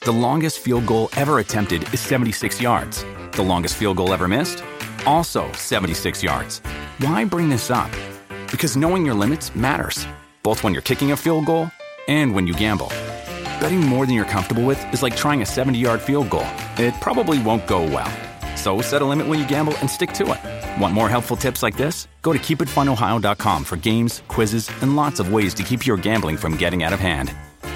The longest field goal ever attempted is 76 yards. The longest field goal ever missed? Also 76 yards. Why bring this up? Because knowing your limits matters, both when you're kicking a field goal and when you gamble. Betting more than you're comfortable with is like trying a 70-yard field goal. It probably won't go well. So set a limit when you gamble and stick to it. Want more helpful tips like this? Go to keepitfunohio.com for games, quizzes, and lots of ways to keep your gambling from getting out of hand.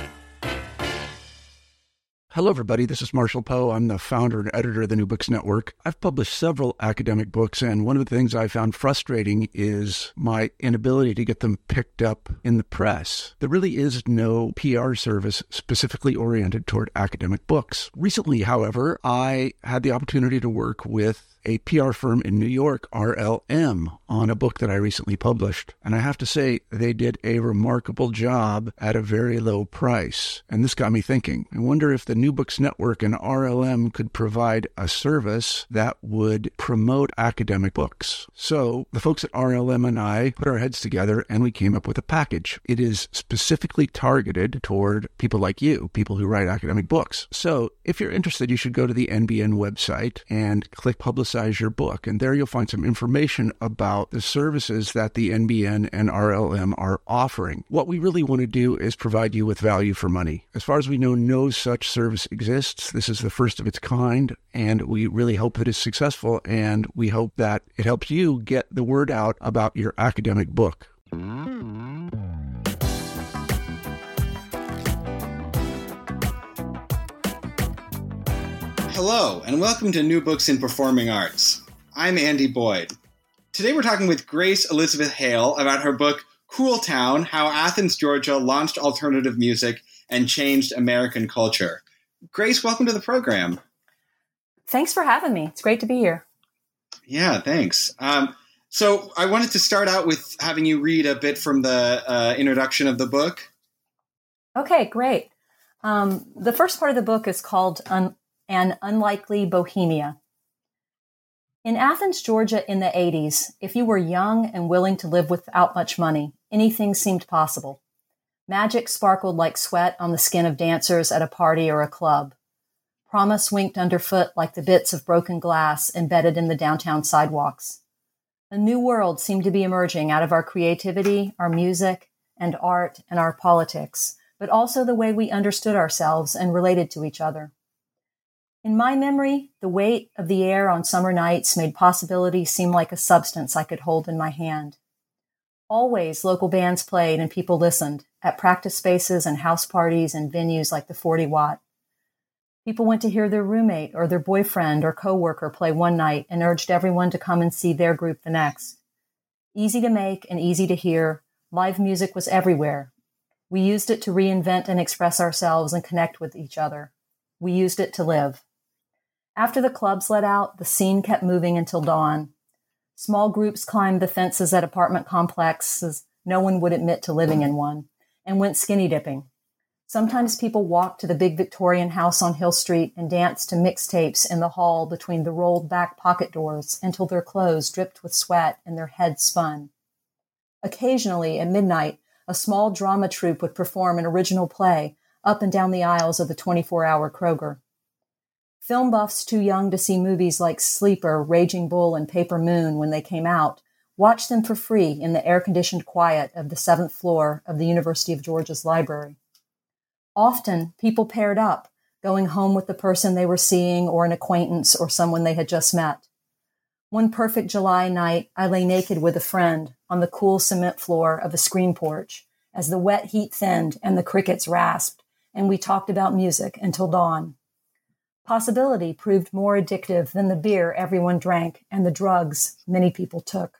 Hello, everybody. This is Marshall Poe. I'm the founder and editor of the New Books Network. I've published several academic books, and one of the things I found frustrating is my inability to get them picked up in the press. There really is no PR service specifically oriented toward academic books. Recently, however, I had the opportunity to work with a PR firm in New York, RLM, on a book that I recently published. And I have to say, they did a remarkable job at a very low price. And this got me thinking. I wonder if the New Books Network and RLM could provide a service that would promote academic books. So the folks at RLM and I put our heads together and we came up with a package. It is specifically targeted toward people like you, people who write academic books. So if you're interested, you should go to the NBN website and click Publicize Your Book. And there you'll find some information about the services that the NBN and RLM are offering. What we really want to do is provide you with value for money. As far as we know, no such service exists. This is the first of its kind, and we really hope it is successful, and we hope that it helps you get the word out about your academic book. Hello, and welcome to New Books in Performing Arts. I'm Andy Boyd. Today we're talking with Grace Elizabeth Hale about her book, Cool Town: How Athens, Georgia Launched Alternative Music and Changed American Culture. Grace, welcome to the program. Thanks for having me. It's great to be here. Yeah, thanks. So I wanted to start out with having you read a bit from the introduction of the book. Okay, great. The first part of the book is called An Unlikely Bohemia. In Athens, Georgia in the 80s, if you were young and willing to live without much money, anything seemed possible. Magic sparkled like sweat on the skin of dancers at a party or a club. Promise winked underfoot like the bits of broken glass embedded in the downtown sidewalks. A new world seemed to be emerging out of our creativity, our music, and art, and our politics, but also the way we understood ourselves and related to each other. In my memory, the weight of the air on summer nights made possibility seem like a substance I could hold in my hand. Always local bands played and people listened, at practice spaces and house parties and venues like the 40 Watt. People went to hear their roommate or their boyfriend or coworker play one night and urged everyone to come and see their group the next. Easy to make and easy to hear, live music was everywhere. We used it to reinvent and express ourselves and connect with each other. We used it to live. After the clubs let out, the scene kept moving until dawn. Small groups climbed the fences at apartment complexes no one would admit to living in one, and went skinny dipping. Sometimes people walked to the big Victorian house on Hill Street and danced to mixtapes in the hall between the rolled back pocket doors until their clothes dripped with sweat and their heads spun. Occasionally, at midnight, a small drama troupe would perform an original play up and down the aisles of the 24-hour Kroger. Film buffs too young to see movies like Sleeper, Raging Bull, and Paper Moon when they came out watched them for free in the air-conditioned quiet of the 7th floor of the University of Georgia's library. Often, people paired up, going home with the person they were seeing or an acquaintance or someone they had just met. One perfect July night, I lay naked with a friend on the cool cement floor of a screen porch as the wet heat thinned and the crickets rasped, and we talked about music until dawn. Possibility proved more addictive than the beer everyone drank and the drugs many people took.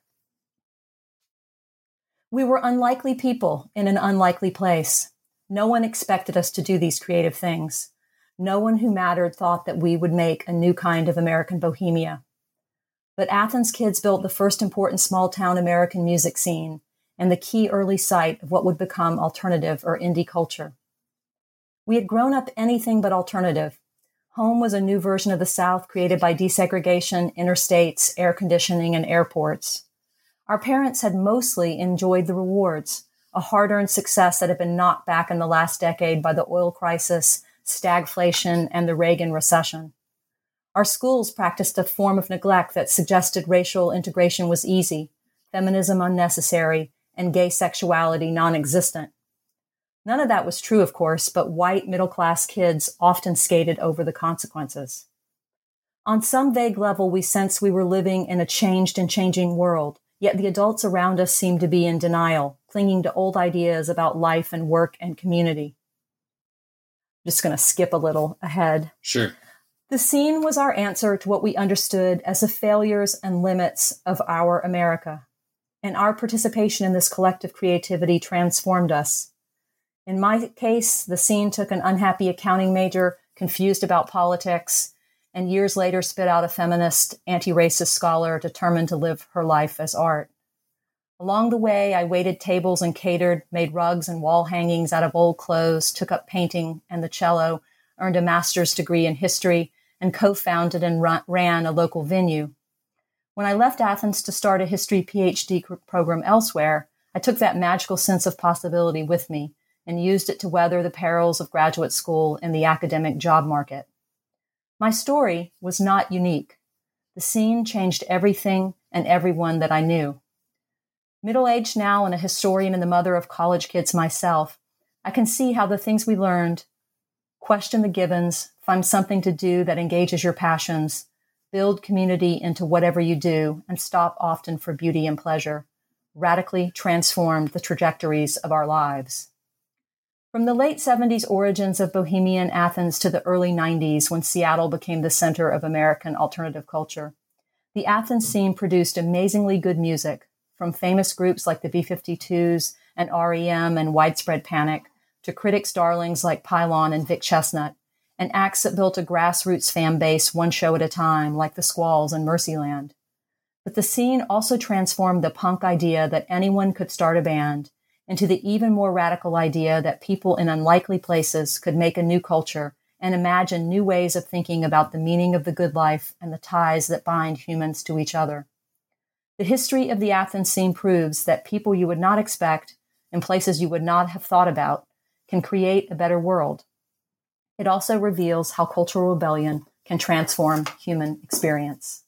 We were unlikely people in an unlikely place. No one expected us to do these creative things. No one who mattered thought that we would make a new kind of American bohemia. But Athens kids built the first important small-town American music scene and the key early site of what would become alternative or indie culture. We had grown up anything but alternative. Home was a new version of the South created by desegregation, interstates, air conditioning, and airports. Our parents had mostly enjoyed the rewards, a hard-earned success that had been knocked back in the last decade by the oil crisis, stagflation, and the Reagan recession. Our schools practiced a form of neglect that suggested racial integration was easy, feminism unnecessary, and gay sexuality non-existent. None of that was true, of course, but white middle-class kids often skated over the consequences. On some vague level, we sensed we were living in a changed and changing world, yet the adults around us seemed to be in denial, clinging to old ideas about life and work and community. I'm just going to skip a little ahead. Sure. The scene was our answer to what we understood as the failures and limits of our America, and our participation in this collective creativity transformed us. In my case, the scene took an unhappy accounting major, confused about politics, and years later spit out a feminist, anti-racist scholar determined to live her life as art. Along the way, I waited tables and catered, made rugs and wall hangings out of old clothes, took up painting and the cello, earned a master's degree in history, and co-founded and ran a local venue. When I left Athens to start a history PhD program elsewhere, I took that magical sense of possibility with me and used it to weather the perils of graduate school and the academic job market. My story was not unique. The scene changed everything and everyone that I knew. Middle-aged now and a historian and the mother of college kids myself, I can see how the things we learned, question the givens, find something to do that engages your passions, build community into whatever you do, and stop often for beauty and pleasure, radically transformed the trajectories of our lives. From the late 70s origins of Bohemian Athens to the early 90s, when Seattle became the center of American alternative culture, the Athens scene produced amazingly good music, from famous groups like the B-52s and REM and Widespread Panic, to critics' darlings like Pylon and Vic Chestnut, and acts that built a grassroots fan base one show at a time, like the Squalls and Mercyland. But the scene also transformed the punk idea that anyone could start a band into the even more radical idea that people in unlikely places could make a new culture and imagine new ways of thinking about the meaning of the good life and the ties that bind humans to each other. The history of the Athens scene proves that people you would not expect in places you would not have thought about can create a better world. It also reveals how cultural rebellion can transform human experience.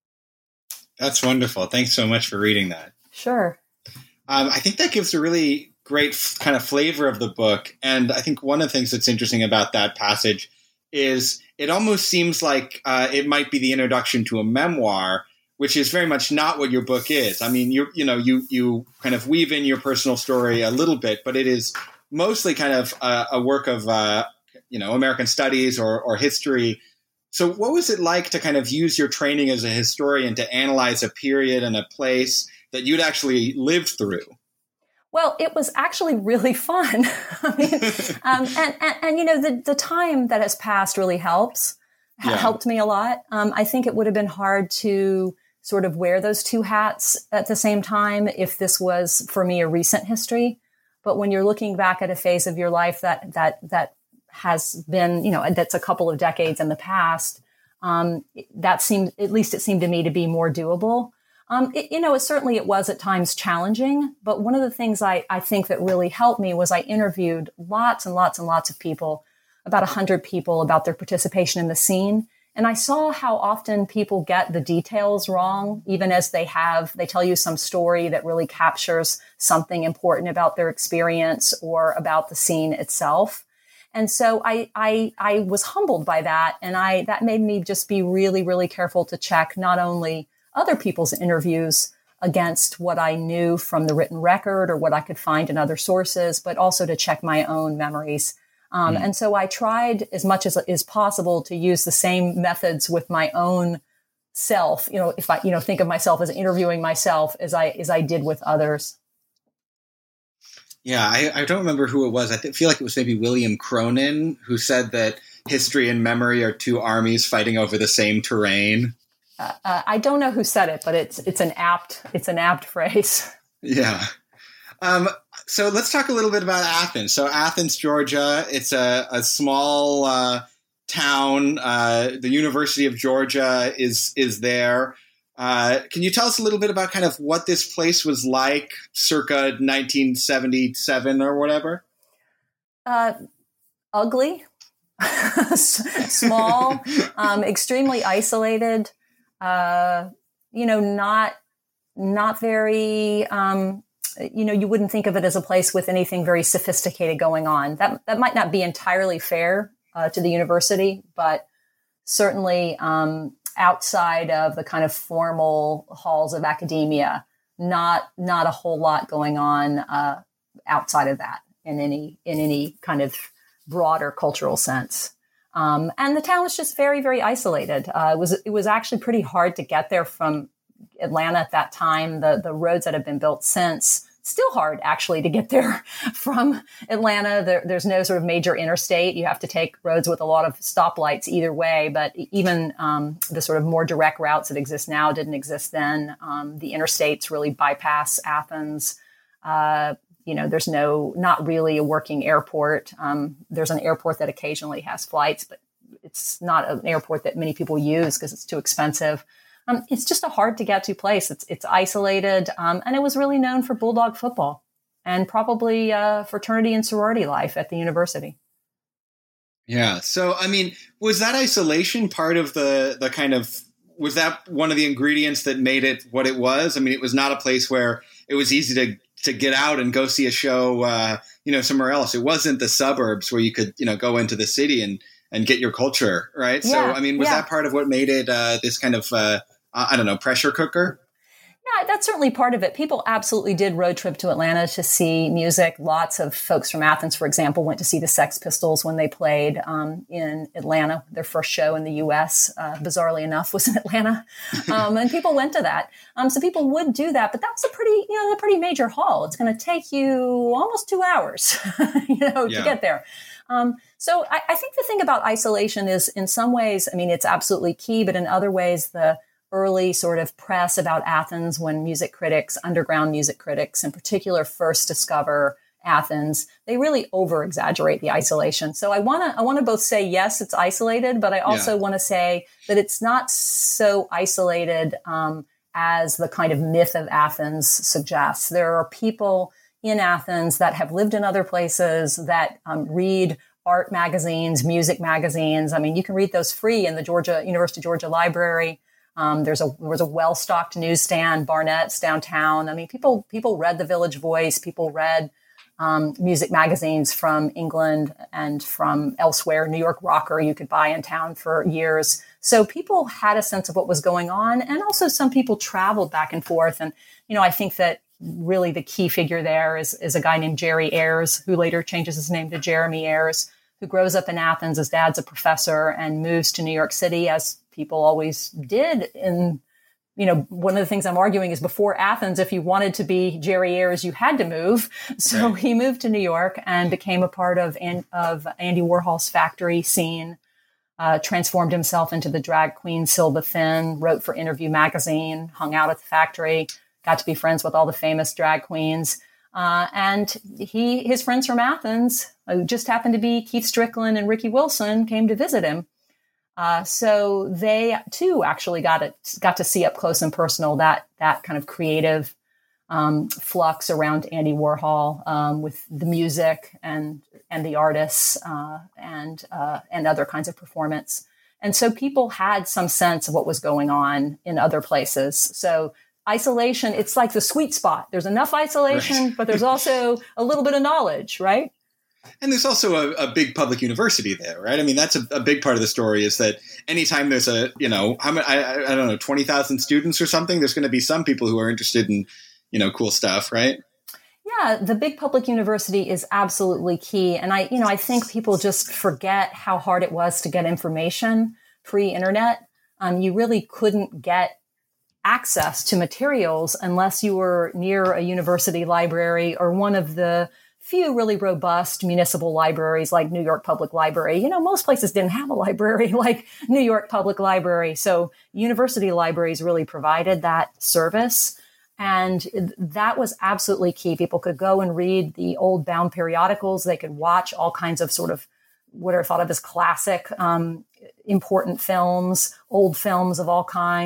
That's wonderful. Thanks so much for reading that. Sure. I think that gives a really great kind of flavor of the book. And I think one of the things that's interesting about that passage is it almost seems like it might be the introduction to a memoir, which is very much not what your book is. I mean, you kind of weave in your personal story a little bit, but it is mostly kind of a work of American studies or history. So what was it like to kind of use your training as a historian to analyze a period and a place that you'd actually lived through? Well, it was actually really fun. I mean, the time that has passed really helped me a lot. I think it would have been hard to sort of wear those two hats at the same time if this was, for me, a recent history. But when you're looking back at a phase of your life that has been, that's a couple of decades in the past, it seemed to me to be more doable. It was at times challenging, but one of the things I think that really helped me was I interviewed lots and lots and lots of people, about 100 people, about their participation in the scene. And I saw how often people get the details wrong, even as they tell you some story that really captures something important about their experience or about the scene itself. And so I was humbled by that. And that made me just be really, really careful to check not only other people's interviews against what I knew from the written record or what I could find in other sources, but also to check my own memories. And so I tried as much as is possible to use the same methods with my own self, if I, think of myself as interviewing myself as I did with others. Yeah, I don't remember who it was. I feel like it was maybe William Cronin who said that history and memory are two armies fighting over the same terrain. I don't know who said it, but it's an apt phrase. Yeah. So let's talk a little bit about Athens. So Athens, Georgia, it's a small town. The University of Georgia is there. Can you tell us a little bit about kind of what this place was like circa 1977 or whatever? Ugly. small, extremely isolated, not very, you wouldn't think of it as a place with anything very sophisticated going on. That might not be entirely fair to the university, but certainly outside of the kind of formal halls of academia, not a whole lot going on outside of that in any kind of broader cultural sense. And the town was just very, very isolated. It was actually pretty hard to get there from Atlanta at that time. The roads that have been built since, still hard actually to get there from Atlanta. There's no sort of major interstate. You have to take roads with a lot of stoplights either way. But even the sort of more direct routes that exist now didn't exist then. The interstates really bypass Athens. There's not really a working airport. There's an airport that occasionally has flights, but it's not an airport that many people use because it's too expensive. It's just a hard to get to place. It's isolated, and it was really known for Bulldog football and probably fraternity and sorority life at the university. Yeah. So, I mean, was that isolation part of the kind of, was that one of the ingredients that made it what it was? I mean, it was not a place where it was easy to get out and go see a show, somewhere else. It wasn't the suburbs where you could, go into the city and get your culture, right? Yeah, so, I mean, was that part of what made it this kind of, pressure cooker? Yeah, that's certainly part of it. People absolutely did road trip to Atlanta to see music. Lots of folks from Athens, for example, went to see the Sex Pistols when they played in Atlanta. Their first show in the U.S., bizarrely enough, was in Atlanta. And people went to that. So people would do that. But that's a pretty major haul. It's going to take you almost 2 hours, to get there. So I think the thing about isolation is, in some ways, I mean, it's absolutely key, but in other ways, the early sort of press about Athens, when music critics, underground music critics in particular, first discover Athens, they really over-exaggerate the isolation. So I want to both say, yes, it's isolated, but I also want to say that it's not so isolated as the kind of myth of Athens suggests. There are people in Athens that have lived in other places that read art magazines, music magazines. I mean, you can read those free in the University of Georgia Library. There was a well-stocked newsstand, Barnett's downtown. I mean, people read the Village Voice. People read music magazines from England and from elsewhere. New York Rocker you could buy in town for years. So people had a sense of what was going on, and also some people traveled back and forth. And I think that really the key figure there is a guy named Jerry Ayres, who later changes his name to Jeremy Ayres, who grows up in Athens. His dad's a professor and moves to New York City, as people always did. And, one of the things I'm arguing is, before Athens, if you wanted to be Jerry Ayres, you had to move. So he moved to New York and became a part of Andy Warhol's factory scene, transformed himself into the drag queen Silva Thin, wrote for Interview magazine, hung out at the factory, got to be friends with all the famous drag queens. And his friends from Athens, who just happened to be Keith Strickland and Ricky Wilson, came to visit him. So they too actually got to see up close and personal that kind of creative flux around Andy Warhol, with the music and the artists and other kinds of performance. And so people had some sense of what was going on in other places. So isolation, it's like the sweet spot. There's enough isolation, but there's also a little bit of knowledge, right? And there's also a big public university there, right? I mean, that's a big part of the story, is that anytime there's I don't know, 20,000 students or something, there's going to be some people who are interested in, cool stuff, right? Yeah, the big public university is absolutely key. And I think people just forget how hard it was to get information pre-internet. You really couldn't get access to materials unless you were near a university library or one of the few really robust municipal libraries like New York Public Library. Most places didn't have a library like New York Public Library. So university libraries really provided that service. And that was absolutely key. People could go and read the old bound periodicals. They could watch all kinds of sort of what are thought of as classic, important films, old films of all kinds.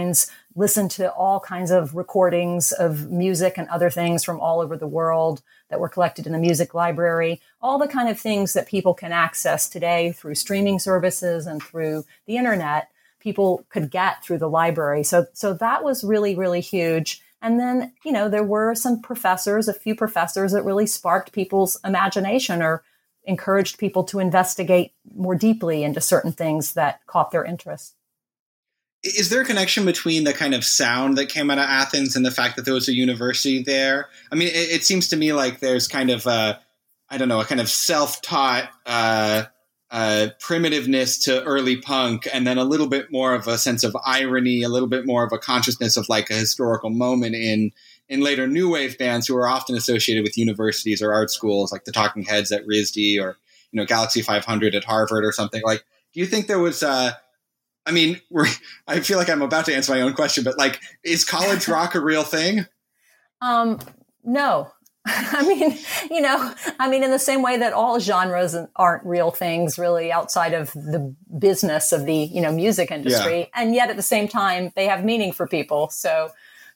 listen to all kinds of recordings of music and other things from all over the world that were collected in the music library, all the kind of things that people can access today through streaming services and through the internet, people could get through the library. So that was really, really huge. And then, there were a few professors that really sparked people's imagination or encouraged people to investigate more deeply into certain things that caught their interest. Is there a connection between the kind of sound that came out of Athens and the fact that there was a university there? I mean, it seems to me like there's kind of a kind of self-taught primitiveness to early punk, and then a little bit more of a sense of irony, a little bit more of a consciousness of like a historical moment in later new wave bands who are often associated with universities or art schools, like the Talking Heads at RISD or, Galaxy 500 at Harvard or something. Like, do you think there was I feel like I'm about to answer my own question, but like, is college rock a real thing? No. I mean, in the same way that all genres aren't real things really outside of the business of the, music industry. Yeah. And yet at the same time, they have meaning for people. So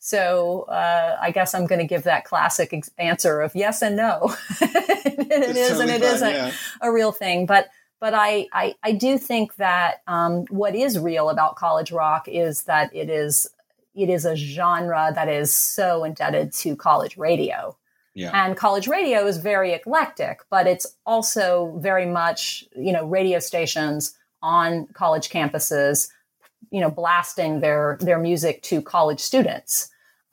I guess I'm going to give that classic answer of yes and no. It is totally and it isn't a real thing. But I do think that what is real about college rock is that it is a genre that is so indebted to college radio. Yeah. And college radio is very eclectic, but it's also very much, radio stations on college campuses, blasting their music to college students.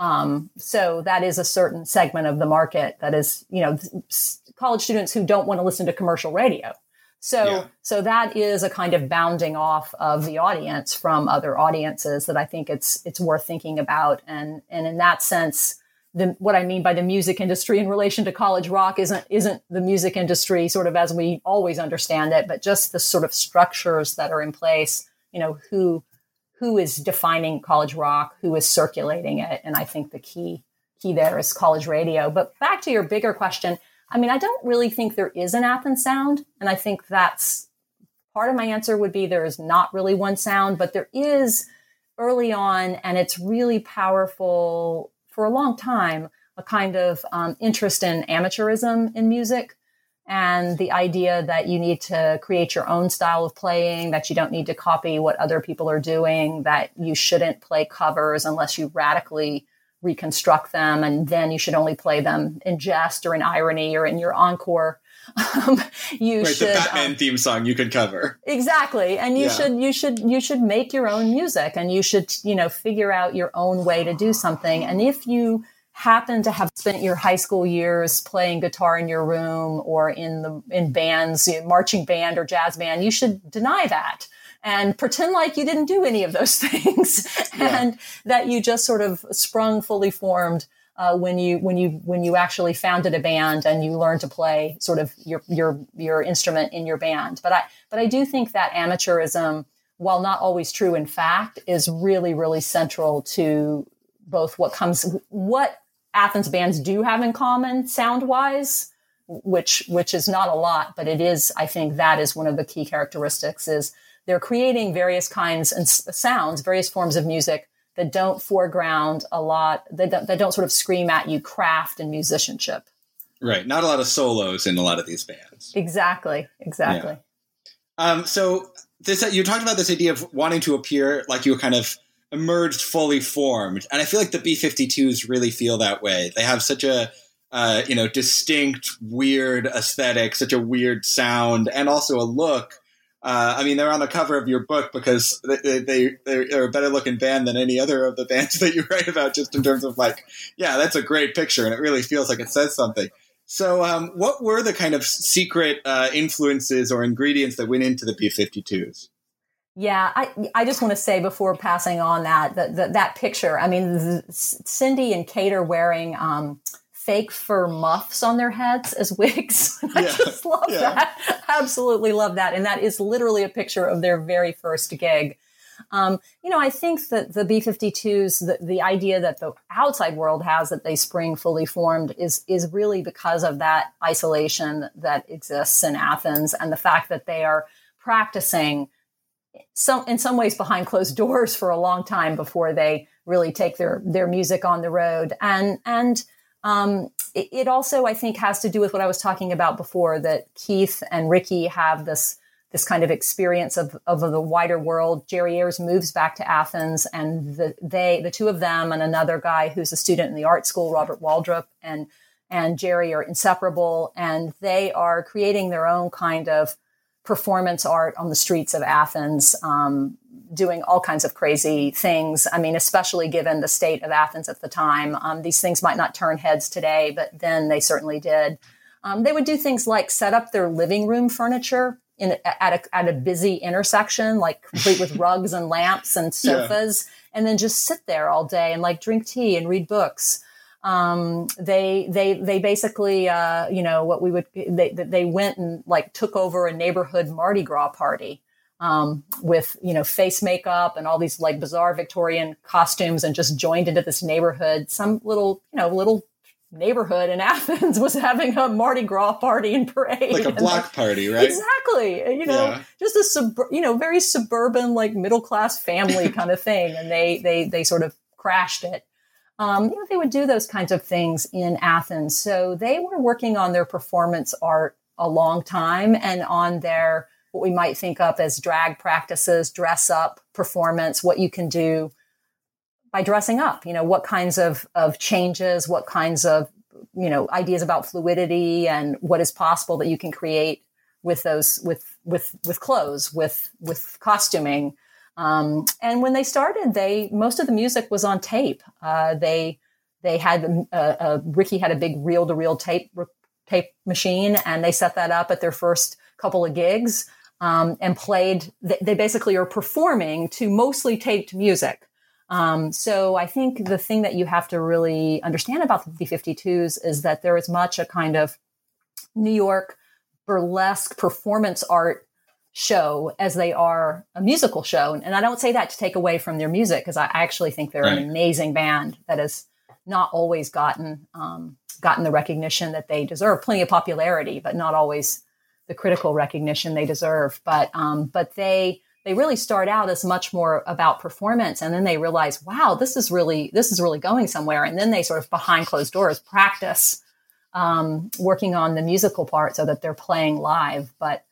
So that is a certain segment of the market that is, college students who don't want to listen to commercial radio. So that is a kind of bounding off of the audience from other audiences that I think it's worth thinking about. And in that sense, what I mean by the music industry in relation to college rock isn't the music industry sort of as we always understand it, but just the sort of structures that are in place, who is defining college rock, who is circulating it. And I think the key there is college radio. But back to your bigger question, I mean, I don't really think there is an Athens sound. And I think that's part of my answer would be there is not really one sound, but there is early on, and it's really powerful for a long time, a kind of interest in amateurism in music and the idea that you need to create your own style of playing, that you don't need to copy what other people are doing, that you shouldn't play covers unless you radically reconstruct them, and then you should only play them in jest or in irony or in your encore. The Batman theme song you could cover. Exactly. And you should make your own music, and you should, figure out your own way to do something. And if you happen to have spent your high school years playing guitar in your room or in bands, marching band or jazz band, you should deny that and pretend like you didn't do any of those things and that you just sort of sprung fully formed when you actually founded a band and you learned to play sort of your instrument in your band. But I do think that amateurism, while not always true in fact, is really, really central to both what Athens bands do have in common sound wise, which is not a lot, but it is, I think that is one of the key characteristics is they're creating various kinds and sounds, various forms of music that don't foreground a lot, that don't sort of scream at you craft and musicianship. Right. Not a lot of solos in a lot of these bands. Exactly. Yeah. So you talked about this idea of wanting to appear like you were kind of emerged fully formed. And I feel like the B-52s really feel that way. They have such a, distinct, weird aesthetic, such a weird sound, and also a look. They're on the cover of your book because they're a better looking band than any other of the bands that you write about, just in terms of that's a great picture and it really feels like it says something. So what were the kind of secret influences or ingredients that went into the B-52s? Yeah, I just want to say before passing on that picture, Cindy and Kate are wearing fake fur muffs on their heads as wigs. I just love that. Absolutely love that. And that is literally a picture of their very first gig. I think that the B-52s, the idea that the outside world has that they spring fully formed is really because of that isolation that exists in Athens and the fact that they are practicing in some ways behind closed doors for a long time before they really take their music on the road. It also, I think, has to do with what I was talking about before, that Keith and Ricky have this kind of experience of the wider world. Jerry Ayers moves back to Athens, and the two of them and another guy who's a student in the art school, Robert Waldrop, and Jerry are inseparable, and they are creating their own kind of performance art on the streets of Athens, doing all kinds of crazy things. I mean, especially given the state of Athens at the time. These things might not turn heads today, but then they certainly did. They would do things like set up their living room furniture at a busy intersection, like complete with rugs and lamps and sofas, and then just sit there all day and like drink tea and read books. They basically, they went and like took over a neighborhood Mardi Gras party, with, face makeup and all these like bizarre Victorian costumes, and just joined into this neighborhood. Some little neighborhood in Athens was having a Mardi Gras party and parade. Like a block party, right? Exactly. Just a very suburban, like middle-class family kind of thing. And they sort of crashed it. They would do those kinds of things in Athens. So they were working on their performance art a long time, and on their, what we might think of as drag practices, dress up performance, what you can do by dressing up, what kinds of changes, what kinds of, ideas about fluidity and what is possible that you can create with those, with clothes, with costuming. And when they started, most of the music was on tape. They had, Ricky had a big reel-to-reel tape machine, and they set that up at their first couple of gigs, and played. They basically are performing to mostly taped music. So I think the thing that you have to really understand about the B-52s is that there is much a kind of New York burlesque performance art show as they are a musical show. And I don't say that to take away from their music, because I actually think they're an amazing band that has not always gotten the recognition that they deserve. Plenty of popularity, but not always the critical recognition they deserve. But they really start out as much more about performance, and then they realize, wow, this is really going somewhere. And then they sort of behind closed doors practice working on the musical part so that they're playing live. But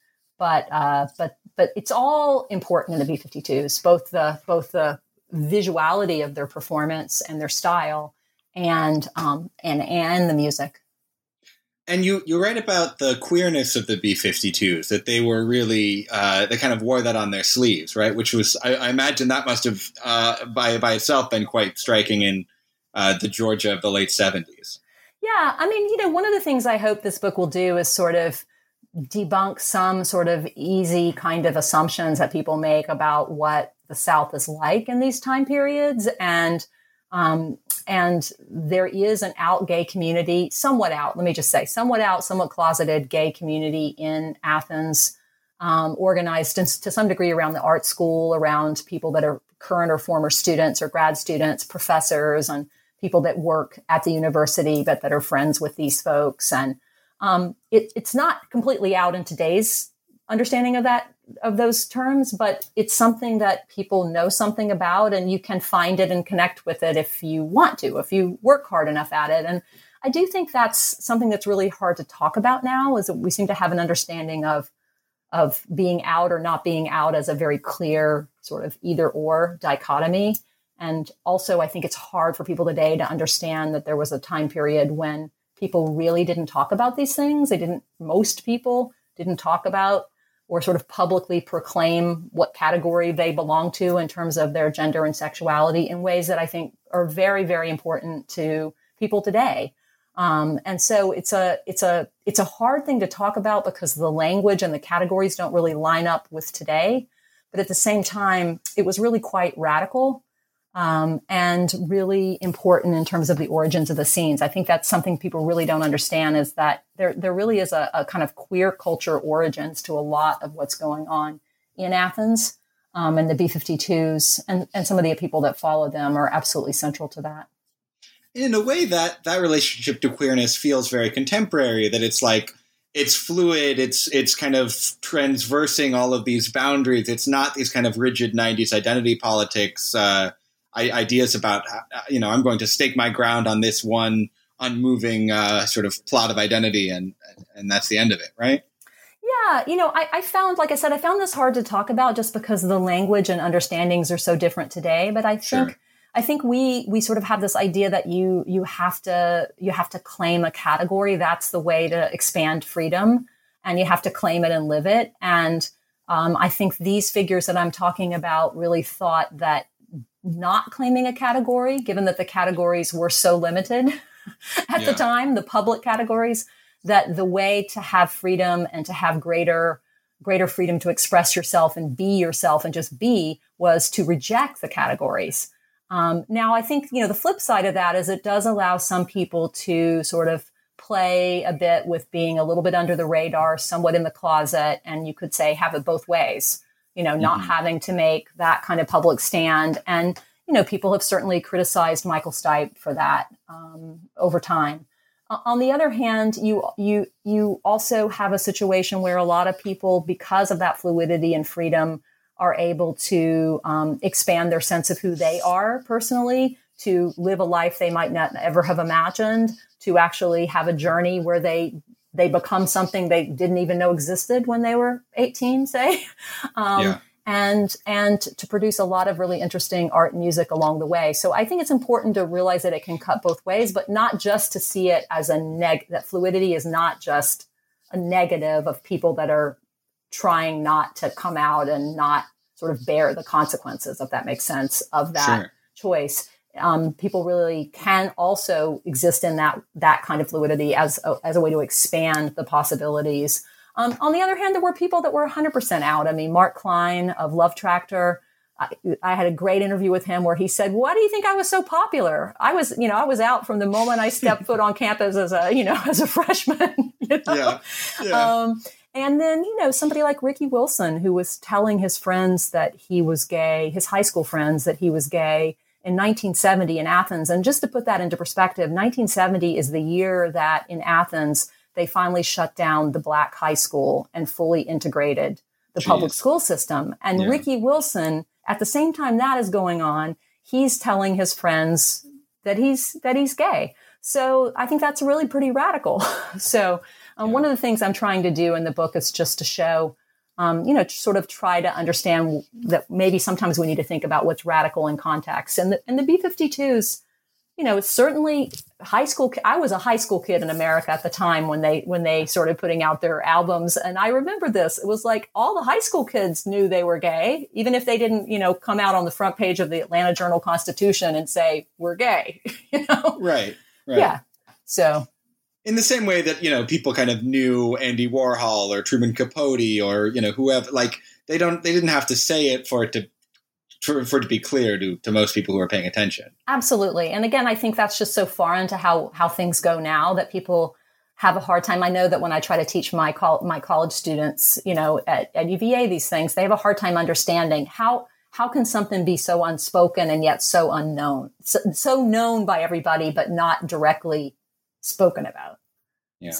it's all important in the B-52s, both the visuality of their performance and their style, and the music. And you write about the queerness of the B-52s, that they were really, they kind of wore that on their sleeves, right? Which was, I imagine that must have, by itself, been quite striking in the Georgia of the late 70s. Yeah. I mean, one of the things I hope this book will do is sort of debunk some sort of easy kind of assumptions that people make about what the South is like in these time periods. And there is an out gay community, somewhat closeted gay community in Athens, organized to some degree around the art school, around people that are current or former students or grad students, professors, and people that work at the university, but that are friends with these folks. And it's not completely out in today's understanding of those terms, but it's something that people know something about, and you can find it and connect with it if you want to, if you work hard enough at it. And I do think that's something that's really hard to talk about now, is that we seem to have an understanding of being out or not being out as a very clear sort of either or dichotomy. And also, I think it's hard for people today to understand that there was a time period when people really didn't talk about these things. Most people didn't talk about or sort of publicly proclaim what category they belong to in terms of their gender and sexuality in ways that I think are very, very important to people today. And so it's a hard thing to talk about because the language and the categories don't really line up with today. But at the same time, it was really quite radical. And really important in terms of the origins of the scenes. I think that's something people really don't understand, is that there really is a kind of queer culture origins to a lot of what's going on in Athens, and the B-52s and some of the people that follow them are absolutely central to that. In a way, that relationship to queerness feels very contemporary, that it's like it's fluid. It's kind of transversing all of these boundaries. It's not these kind of rigid 90s identity politics ideas about, I'm going to stake my ground on this one unmoving sort of plot of identity, and that's the end of it, right? Yeah, I found, like I said, I found this hard to talk about just because the language and understandings are so different today. But I think we sort of have this idea that you have to claim a category. That's the way to expand freedom, and you have to claim it and live it. And I think these figures that I'm talking about really thought that not claiming a category, given that the categories were so limited at the time, the public categories, that the way to have freedom and to have greater freedom to express yourself and be yourself and just be was to reject the categories. Now, I think, the flip side of that is it does allow some people to sort of play a bit with being a little bit under the radar, somewhat in the closet, and you could say have it both ways, not having to make that kind of public stand. And, people have certainly criticized Michael Stipe for that over time. On the other hand, you also have a situation where a lot of people, because of that fluidity and freedom, are able to expand their sense of who they are personally, to live a life they might not ever have imagined, to actually have a journey where they become something they didn't even know existed when they were 18, say. And to produce a lot of really interesting art and music along the way. So I think it's important to realize that it can cut both ways, but not just to see it as that fluidity is not just a negative of people that are trying not to come out and not sort of bear the consequences, if that makes sense, of that choice. People really can also exist in that kind of fluidity as a way to expand the possibilities. On the other hand, there were people that were 100% out. I mean, Mark Klein of Love Tractor, I had a great interview with him where he said, "Why do you think I was so popular? I was out from the moment I stepped foot on campus as a freshman." And then, somebody like Ricky Wilson, who was telling his friends that he was gay, his high school friends that he was gay in 1970 in Athens. And just to put that into perspective, 1970 is the year that in Athens, they finally shut down the Black high school and fully integrated the public school system. And Ricky Wilson, at the same time that is going on, he's telling his friends that he's gay. So I think that's really pretty radical. So one of the things I'm trying to do in the book is just to show, sort of try to understand that maybe sometimes we need to think about what's radical in context. And the B-52s, it's certainly high school. I was a high school kid in America at the time when they started putting out their albums. And I remember this. It was like all the high school kids knew they were gay, even if they didn't, come out on the front page of the Atlanta Journal-Constitution and say, we're gay, Right. Yeah. So. In the same way that, people kind of knew Andy Warhol or Truman Capote or, whoever, like they didn't have to say it for it to be clear to most people who are paying attention. Absolutely. And again, I think that's just so foreign to how things go now that people have a hard time. I know that when I try to teach my college students, at UVA, these things, they have a hard time understanding how can something be so unspoken and yet so unknown, so known by everybody, but not directly spoken about. Yeah.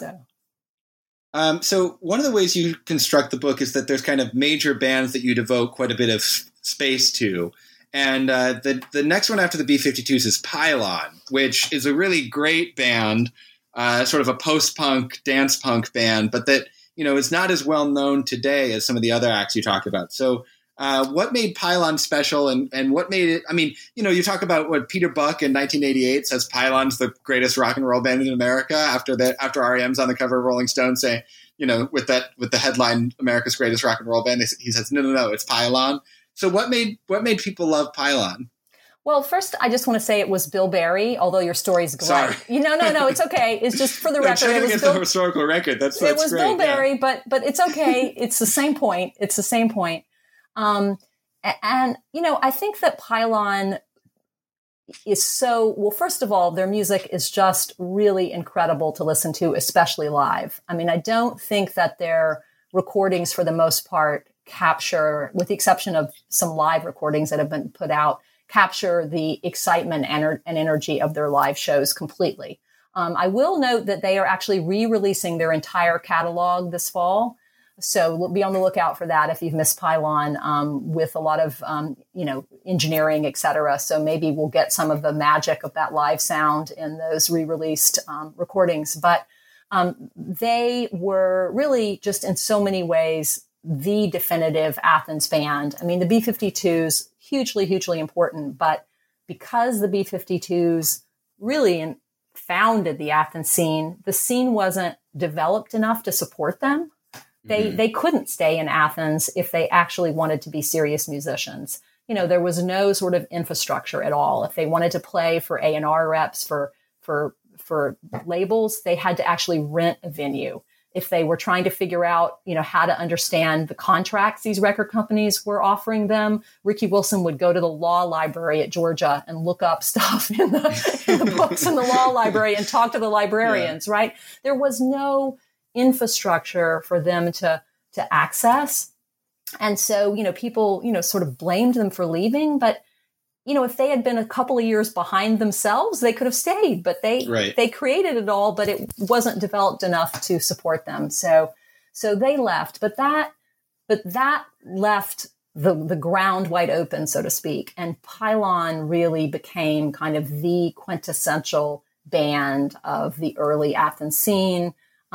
So one of the ways you construct the book is that there's kind of major bands that you devote quite a bit of space to. And the next one after the B-52s is Pylon, which is a really great band, sort of a post-punk, dance punk band, but that, is not as well known today as some of the other acts you talk about. So what made Pylon special and what made it, you talk about what Peter Buck in 1988 says Pylon's the greatest rock and roll band in America after REM's on the cover of Rolling Stone saying, with the headline, America's greatest rock and roll band, he says, no, it's Pylon. So what made people love Pylon? Well, first, I just want to say it was Bill Berry, although your story's great. Sorry. No, it's okay. It's just for the record. It was the historical record. That's it was great, Bill Berry, but it's okay. It's the same point. And I think that Pylon is first of all, their music is just really incredible to listen to, especially live. I don't think that their recordings, for the most part, capture, with the exception of some live recordings that have been put out, capture the excitement and energy of their live shows completely. I will note that they are actually re-releasing their entire catalog this fall. So be on the lookout for that if you've missed Pylon, with a lot of, engineering, et cetera. So maybe we'll get some of the magic of that live sound in those re-released recordings. But they were really just in so many ways the definitive Athens band. I mean, the B-52s, hugely, hugely important. But because the B-52s really founded the Athens scene, the scene wasn't developed enough to support them. They couldn't stay in Athens if they actually wanted to be serious musicians. There was no sort of infrastructure at all. If they wanted to play for A&R reps, for labels, they had to actually rent a venue. If they were trying to figure out, how to understand the contracts these record companies were offering them, Ricky Wilson would go to the law library at Georgia and look up stuff in the books in the law library and talk to the librarians, right? There was no infrastructure for them to access. And so, people, sort of blamed them for leaving. But, if they had been a couple of years behind themselves, they could have stayed. But they created it all, but it wasn't developed enough to support them. So they left. But that left the ground wide open, so to speak. And Pylon really became kind of the quintessential band of the early Athens scene.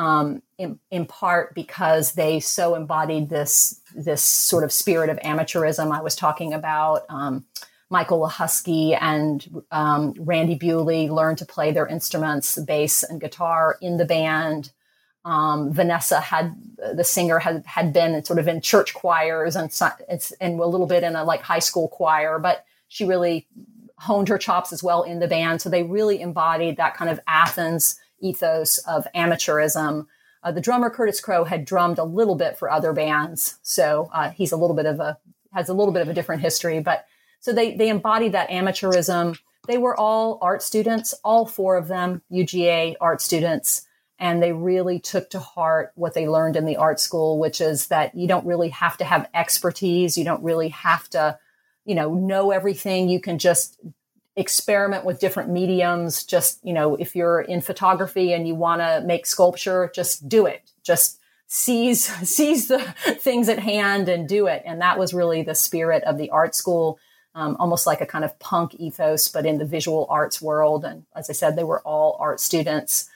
In part because they so embodied this sort of spirit of amateurism I was talking about. Michael Lahusky and Randy Bewley learned to play their instruments, bass and guitar, in the band. Vanessa the singer had been sort of in church choirs and a little bit in a high school choir, but she really honed her chops as well in the band. So they really embodied that kind of Athens ethos of amateurism. The drummer Curtis Crow had drummed a little bit for other bands, so he's has a little bit of a different history. But so they embodied that amateurism. They were all art students, all four of them UGA art students, and they really took to heart what they learned in the art school, which is that you don't really have to have expertise. You don't really have to, know everything. You can just experiment with different mediums. Just, if you're in photography and you want to make sculpture, just do it. Just seize the things at hand and do it. And that was really the spirit of the art school, almost like a kind of punk ethos, but in the visual arts world. And as I said, they were all art students.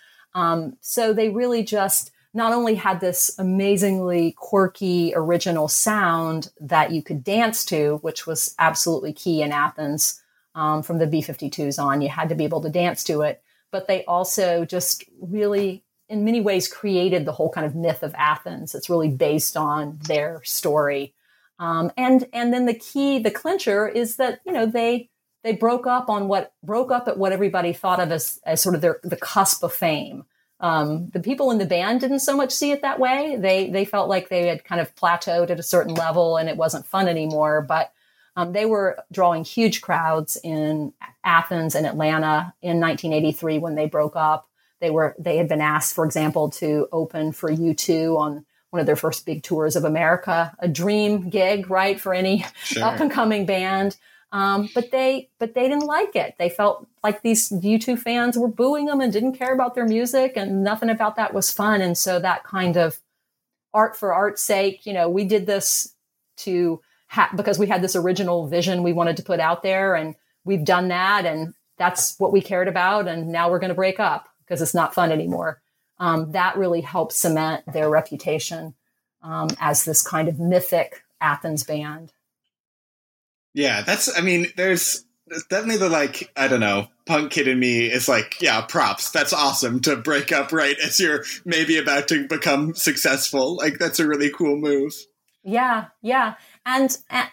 So they really just not only had this amazingly quirky, original sound that you could dance to, which was absolutely key in Athens. From the B-52s on, you had to be able to dance to it, but they also just really, in many ways, created the whole kind of myth of Athens. It's really based on their story. And then the clincher is that, they broke up at what everybody thought of as sort of the cusp of fame. The people in the band didn't so much see it that way. They felt like they had kind of plateaued at a certain level and it wasn't fun anymore, but they were drawing huge crowds in Athens and Atlanta in 1983 when they broke up. They had been asked, for example, to open for U2 on one of their first big tours of America, a dream gig, right, for any up and coming band. But they didn't like it. They felt like these U2 fans were booing them and didn't care about their music, and nothing about that was fun. And so that kind of art for art's sake, we did this because we had this original vision we wanted to put out there, and we've done that, and that's what we cared about, and now we're going to break up because it's not fun anymore. That really helped cement their reputation as this kind of mythic Athens band. Yeah, there's definitely the punk kid in me is props. That's awesome to break up right as you're maybe about to become successful. That's a really cool move. Yeah. And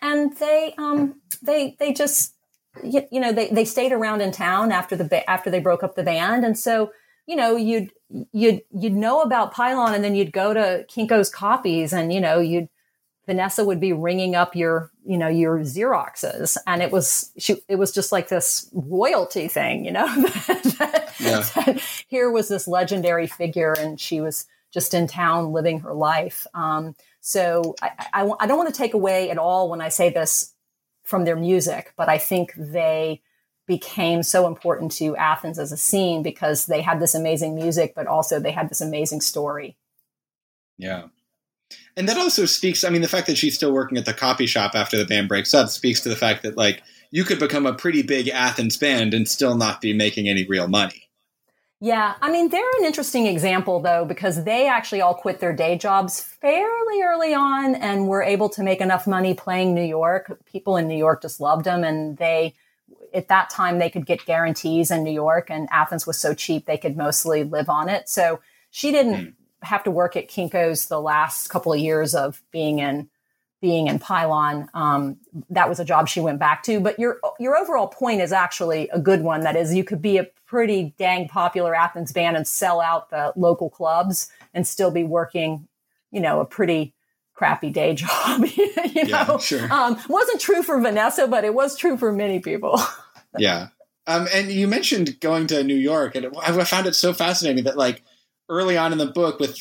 they just, they stayed around in town after they broke up the band. And so, you'd know about Pylon, and then you'd go to Kinko's Copies, and, Vanessa would be ringing up your Xeroxes. And it was just like this royalty thing, that here was this legendary figure, and she was just in town living her life. So I don't want to take away at all when I say this from their music, but I think they became so important to Athens as a scene because they had this amazing music, but also they had this amazing story. Yeah. And that also speaks, I mean, the fact that she's still working at the copy shop after the band breaks up speaks to the fact that, like, you could become a pretty big Athens band and still not be making any real money. Yeah. I mean, they're an interesting example, though, because they actually all quit their day jobs fairly early on and were able to make enough money playing New York. People in New York just loved them. And at that time, they could get guarantees in New York, and Athens was so cheap, they could mostly live on it. So she didn't have to work at Kinko's the last couple of years of being in Pylon. That was a job she went back to. But your overall point is actually a good one. That is, you could be a pretty dang popular Athens band and sell out the local clubs and still be working, a pretty crappy day job. Sure. Wasn't true for Vanessa, but it was true for many people. Yeah. And you mentioned going to New York, and I found it so fascinating that, like, early on in the book with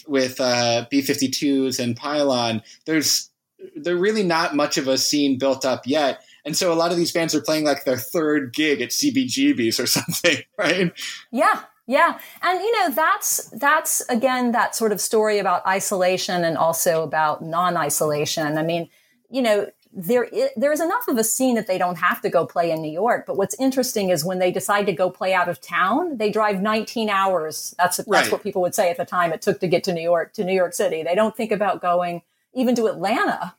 B-52s and Pylon, there's really not much of a scene built up yet. And so a lot of these bands are playing like their third gig at CBGB's or something, right? Yeah. Yeah. And, that's again, that sort of story about isolation and also about non-isolation. I mean, there is enough of a scene that they don't have to go play in New York. But what's interesting is when they decide to go play out of town, they drive 19 hours. That's what people would say at the time it took to get to New York City. They don't think about going even to Atlanta.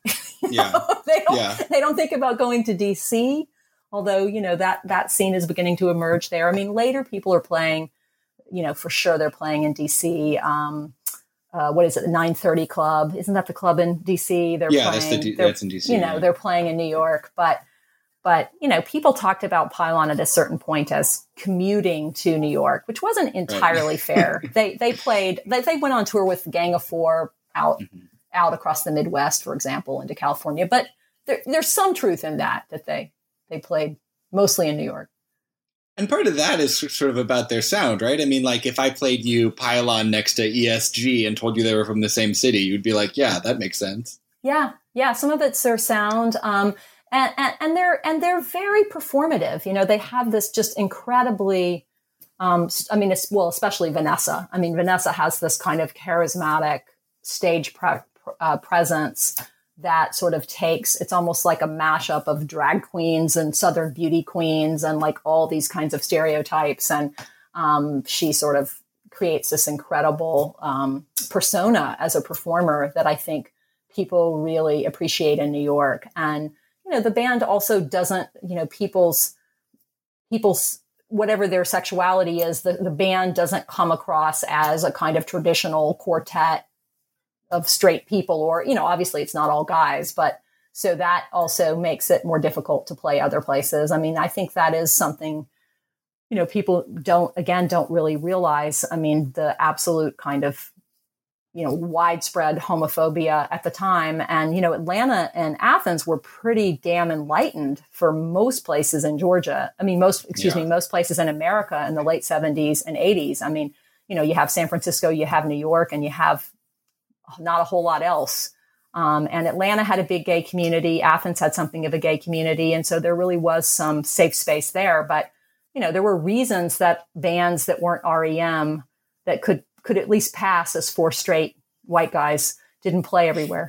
They don't think about going to DC, although, that scene is beginning to emerge there. I mean, later people are playing, for sure they're playing in DC. What is it? The 930 Club. Isn't that the club in DC? That's in DC. They're playing in New York, but people talked about Pylon at a certain point as commuting to New York, which wasn't entirely fair. They went on tour with Gang of Four out across the Midwest, for example, into California. But there's some truth in that they played mostly in New York. And part of that is sort of about their sound, right? I mean, like, if I played you Pylon next to ESG and told you they were from the same city, you'd be like, yeah, that makes sense. Yeah. Yeah. Some of it's their sound. And they're very performative. They have this just incredibly, especially Vanessa. I mean, Vanessa has this kind of charismatic stage presence that sort of it's almost like a mashup of drag queens and Southern beauty queens and like all these kinds of stereotypes. And she sort of creates this incredible persona as a performer that I think people really appreciate in New York. And, the band also doesn't, people's whatever their sexuality is, the band doesn't come across as a kind of traditional quartet of straight people, or, obviously it's not all guys, but so that also makes it more difficult to play other places. I mean, I think that is something, people don't really realize. I mean, the absolute kind of, widespread homophobia at the time. And, Atlanta and Athens were pretty damn enlightened for most places in Georgia. I mean, most places in America in the late 70s and 80s. I mean, you have San Francisco, you have New York, and you have not a whole lot else. And Atlanta had a big gay community. Athens had something of a gay community. And so there really was some safe space there. But, there were reasons that bands that weren't REM that could at least pass as four straight white guys didn't play everywhere.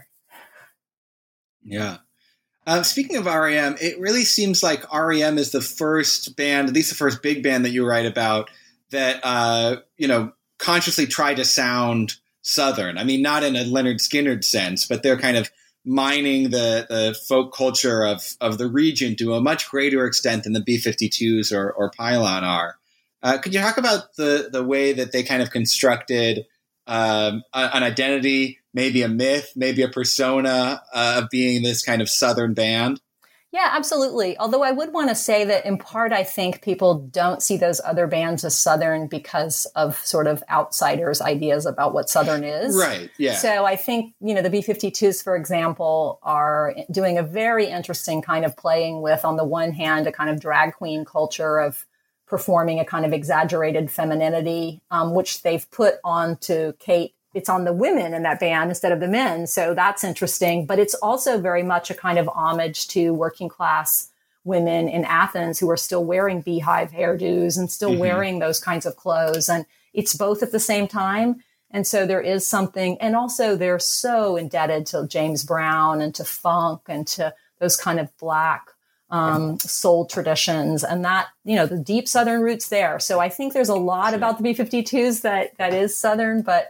Yeah. Speaking of REM, it really seems like REM is the first band, at least the first big band that you write about, that, consciously tried to sound Southern. I mean, not in a Leonard Skinner sense, but they're kind of mining the folk culture of the region to a much greater extent than the B-52s or Pylon are. Could you talk about the way that they kind of constructed an identity, maybe a myth, maybe a persona of being this kind of Southern band? Yeah, absolutely. Although I would want to say that in part, I think people don't see those other bands as Southern because of sort of outsiders' ideas about what Southern is. Right, yeah. So I think, the B-52s, for example, are doing a very interesting kind of playing with, on the one hand, a kind of drag queen culture of performing a kind of exaggerated femininity, which they've put onto Kate. It's on the women in that band instead of the men. So that's interesting. But it's also very much a kind of homage to working class women in Athens who are still wearing beehive hairdos and still wearing those kinds of clothes. And it's both at the same time. And so there is something, and also they're so indebted to James Brown and to funk and to those kind of Black soul traditions, and that, the deep Southern roots there. So I think there's a lot about the B-52s that is Southern, but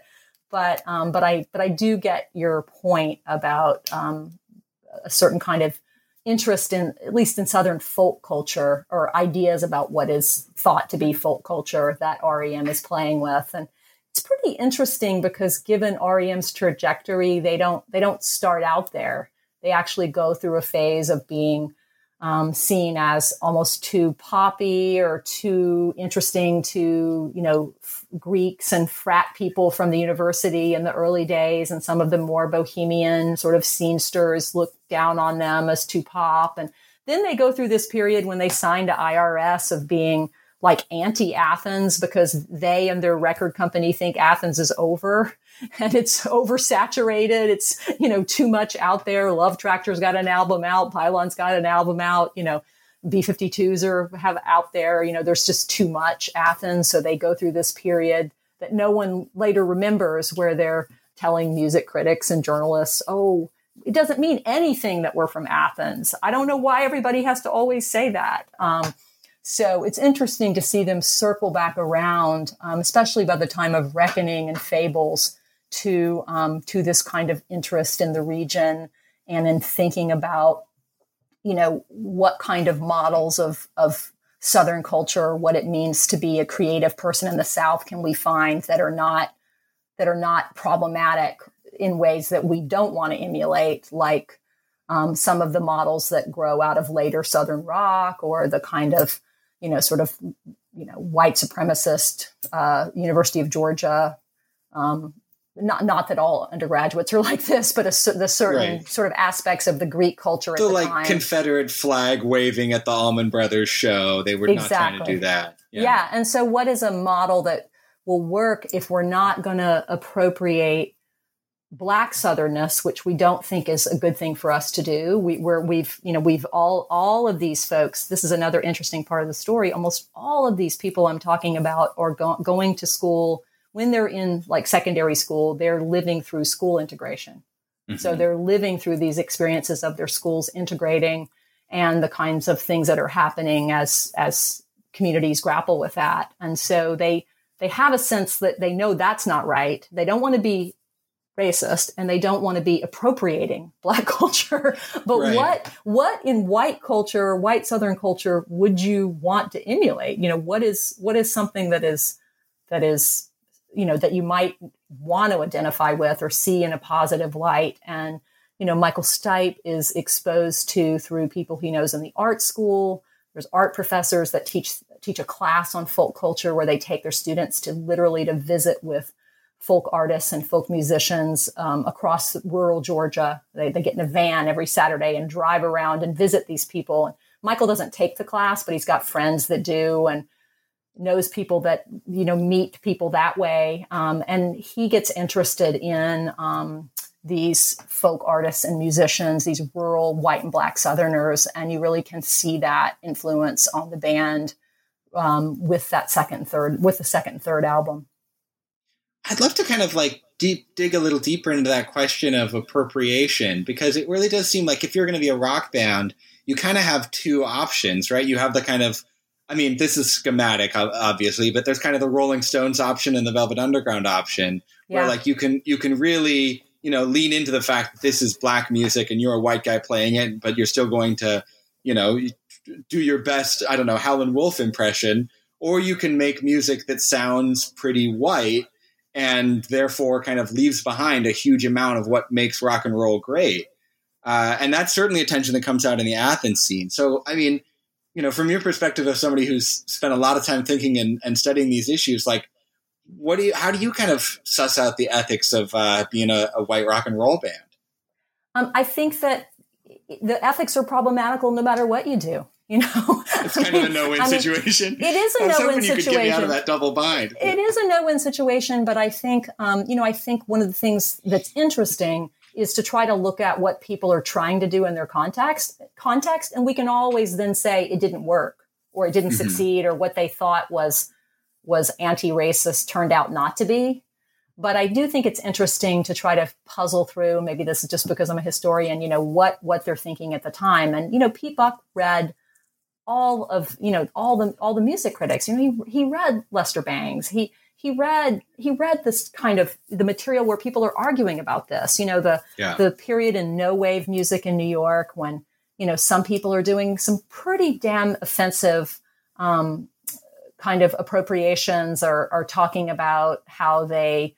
I do get your point about a certain kind of interest in, at least in Southern folk culture, or ideas about what is thought to be folk culture that REM is playing with. And it's pretty interesting because given REM's trajectory, they don't start out there. They actually go through a phase of being seen as almost too poppy or too interesting to, Greeks and frat people from the university in the early days. And some of the more bohemian sort of scenesters look down on them as too pop. And then they go through this period when they sign to IRS of being like anti-Athens because they and their record company think Athens is over and it's oversaturated. It's, too much out there. Love Tractor's got an album out. Pylon's got an album out. B-52s have out there. There's just too much Athens. So they go through this period that no one later remembers where they're telling music critics and journalists, oh, it doesn't mean anything that we're from Athens. I don't know why everybody has to always say that. So it's interesting to see them circle back around, especially by the time of Reckoning and Fables, to this kind of interest in the region and in thinking about, what kind of models of Southern culture, what it means to be a creative person in the South can we find that are not problematic in ways that we don't want to emulate, like some of the models that grow out of later Southern rock or the kind of white supremacist University of Georgia. Not that all undergraduates are like this, but the certain sort of aspects of the Greek culture at the time. Like Confederate flag waving at the Allman Brothers show. They were not trying to do that. Yeah. And so what is a model that will work if we're not going to appropriate Black Southernness, which we don't think is a good thing for us to do. We've all of these folks. This is another interesting part of the story. Almost all of these people I'm talking about are going to school when they're in like secondary school. They're living through school integration. Mm-hmm. So they're living through these experiences of their schools integrating and the kinds of things that are happening as communities grapple with that. And so they have a sense that they know that's not right. They don't want to be racist and they don't want to be appropriating Black culture. But what in white culture, white Southern culture would you want to emulate? What is something that is, that you might want to identify with or see in a positive light? And, Michael Stipe is exposed to through people he knows in the art school. There's art professors that teach a class on folk culture where they take their students to visit with folk artists and folk musicians across rural Georgia. They get in a van every Saturday and drive around and visit these people. And Michael doesn't take the class, but he's got friends that do and knows people that, meet people that way. And he gets interested in these folk artists and musicians, these rural white and Black Southerners. And you really can see that influence on the band with the second and third album. I'd love to kind of dig a little deeper into that question of appropriation, because it really does seem like if you're going to be a rock band, you kind of have two options, right? You have the kind of, this is schematic, obviously, but there's kind of the Rolling Stones option and the Velvet Underground option, where you can really, lean into the fact that this is Black music and you're a white guy playing it, but you're still going to, do your best, Howlin' Wolf impression, or you can make music that sounds pretty white and therefore kind of leaves behind a huge amount of what makes rock and roll great. And that's certainly a tension that comes out in the Athens scene. So, from your perspective of somebody who's spent a lot of time thinking and studying these issues, how do you kind of suss out the ethics of being a white rock and roll band? I think that the ethics are problematical no matter what you do. It's kind of a no-win situation. It is a no-win situation. You could get me out of that double bind. It is a no-win situation, but I think, I think one of the things that's interesting is to try to look at what people are trying to do in their context, and we can always then say it didn't work or it didn't succeed, or what they thought was anti-racist turned out not to be. But I do think it's interesting to try to puzzle through, maybe this is just because I'm a historian, what they're thinking at the time. And, Pete Buck read all the music critics. He read Lester Bangs. He read this kind of the material where people are arguing about this, the period in no wave music in New York when, some people are doing some pretty damn offensive, kind of appropriations, are talking about how they're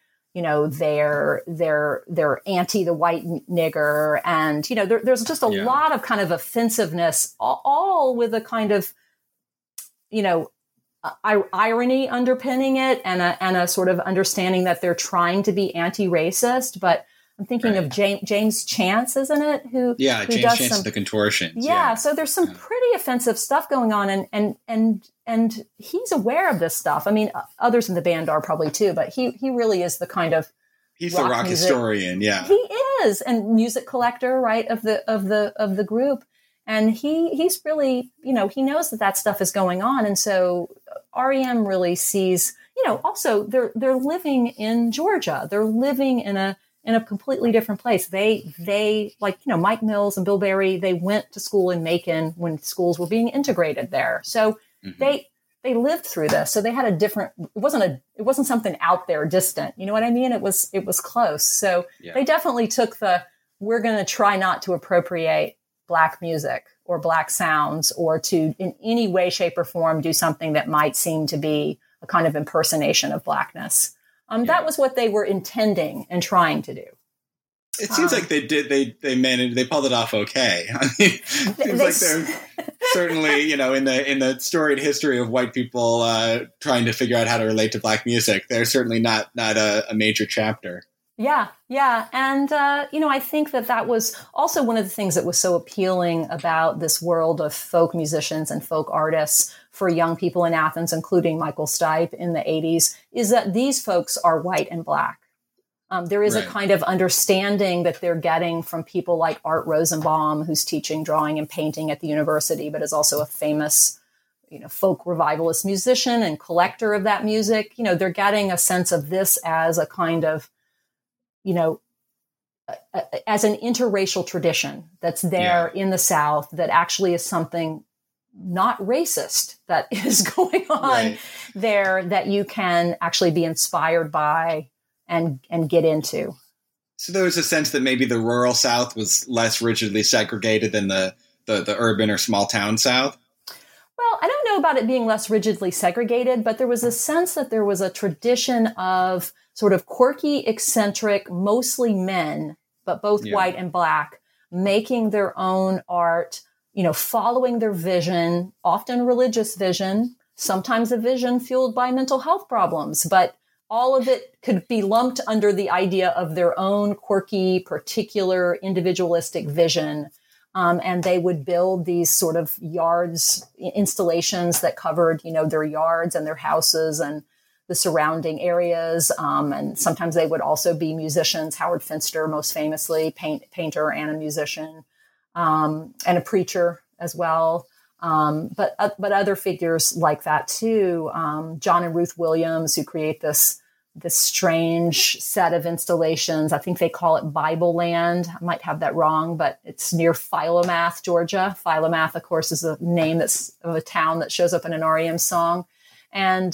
anti the white nigger. And, there's just a lot of kind of offensiveness, all with a kind of, irony underpinning it, and a sort of understanding that they're trying to be anti-racist. But I'm thinking of James Chance, isn't it? Who James does Chance, the contortions. Yeah. So there's some pretty offensive stuff going on, and he's aware of this stuff. I mean, others in the band are probably too, but he really is the kind of he's the rock historian. Yeah, he is, and music collector, right, of the group. And he's really, he knows that stuff is going on. And so REM really sees, also they're living in Georgia. They're living in a completely different place. They like, Mike Mills and Bill Berry, they went to school in Macon when schools were being integrated there. So they lived through this. So they had a different, it wasn't something out there distant. You know what I mean? It was close. So they definitely took we're going to try not to appropriate Black music or Black sounds, or to in any way, shape, or form do something that might seem to be a kind of impersonation of Blackness. That was what they were intending and trying to do. It seems like they did. They managed. They pulled it off okay. I mean, it seems like they're certainly, in the storied history of white people trying to figure out how to relate to Black music, they're certainly not a major chapter. Yeah. And, I think that was also one of the things that was so appealing about this world of folk musicians and folk artists for young people in Athens, including Michael Stipe in the 80s, is that these folks are white and Black. There is a kind of understanding that they're getting from people like Art Rosenbaum, who's teaching drawing and painting at the university, but is also a famous, folk revivalist musician and collector of that music. They're getting a sense of this as a kind of, as an interracial tradition that's there in the South that actually is something not racist that is going on there that you can actually be inspired by and get into. So there was a sense that maybe the rural South was less rigidly segregated than the urban or small town South? Well, I don't know about it being less rigidly segregated, but there was a sense that there was a tradition of sort of quirky, eccentric, mostly men, but both white and Black, making their own art, following their vision, often religious vision, sometimes a vision fueled by mental health problems, but all of it could be lumped under the idea of their own quirky, particular, individualistic vision. And they would build these sort of yards, installations that covered, their yards and their houses and the surrounding areas. And sometimes they would also be musicians. Howard Finster, most famously, painter and a musician, and a preacher as well. But other figures like that too. John and Ruth Williams, who create this strange set of installations. I think they call it Bible Land. I might have that wrong, but it's near Philomath, Georgia. Philomath, of course, is a name of a town that shows up in an REM song. And,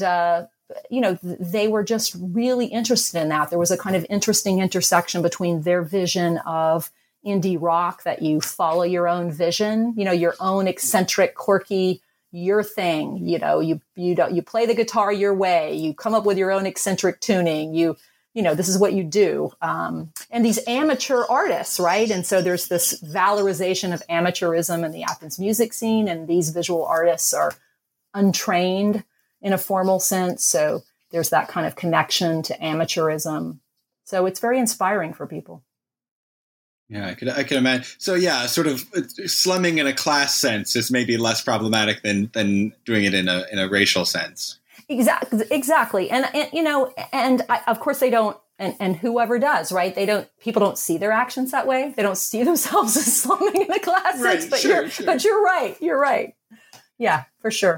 they were just really interested in that. There was a kind of interesting intersection between their vision of indie rock, that you follow your own vision, your own eccentric, quirky, your thing, you play the guitar your way, you come up with your own eccentric tuning, this is what you do. And these amateur artists, right? And so there's this valorization of amateurism in the Athens music scene, and these visual artists are untrained in a formal sense. So there's that kind of connection to amateurism. So it's very inspiring for people. Yeah, I could imagine. So yeah, sort of slumming in a class sense is maybe less problematic than doing it in a racial sense. Exactly. And I, of course they don't and whoever does, right? People don't see their actions that way. They don't see themselves as slumming in the classics, right, but sure. you're right. You're right. Yeah, for sure.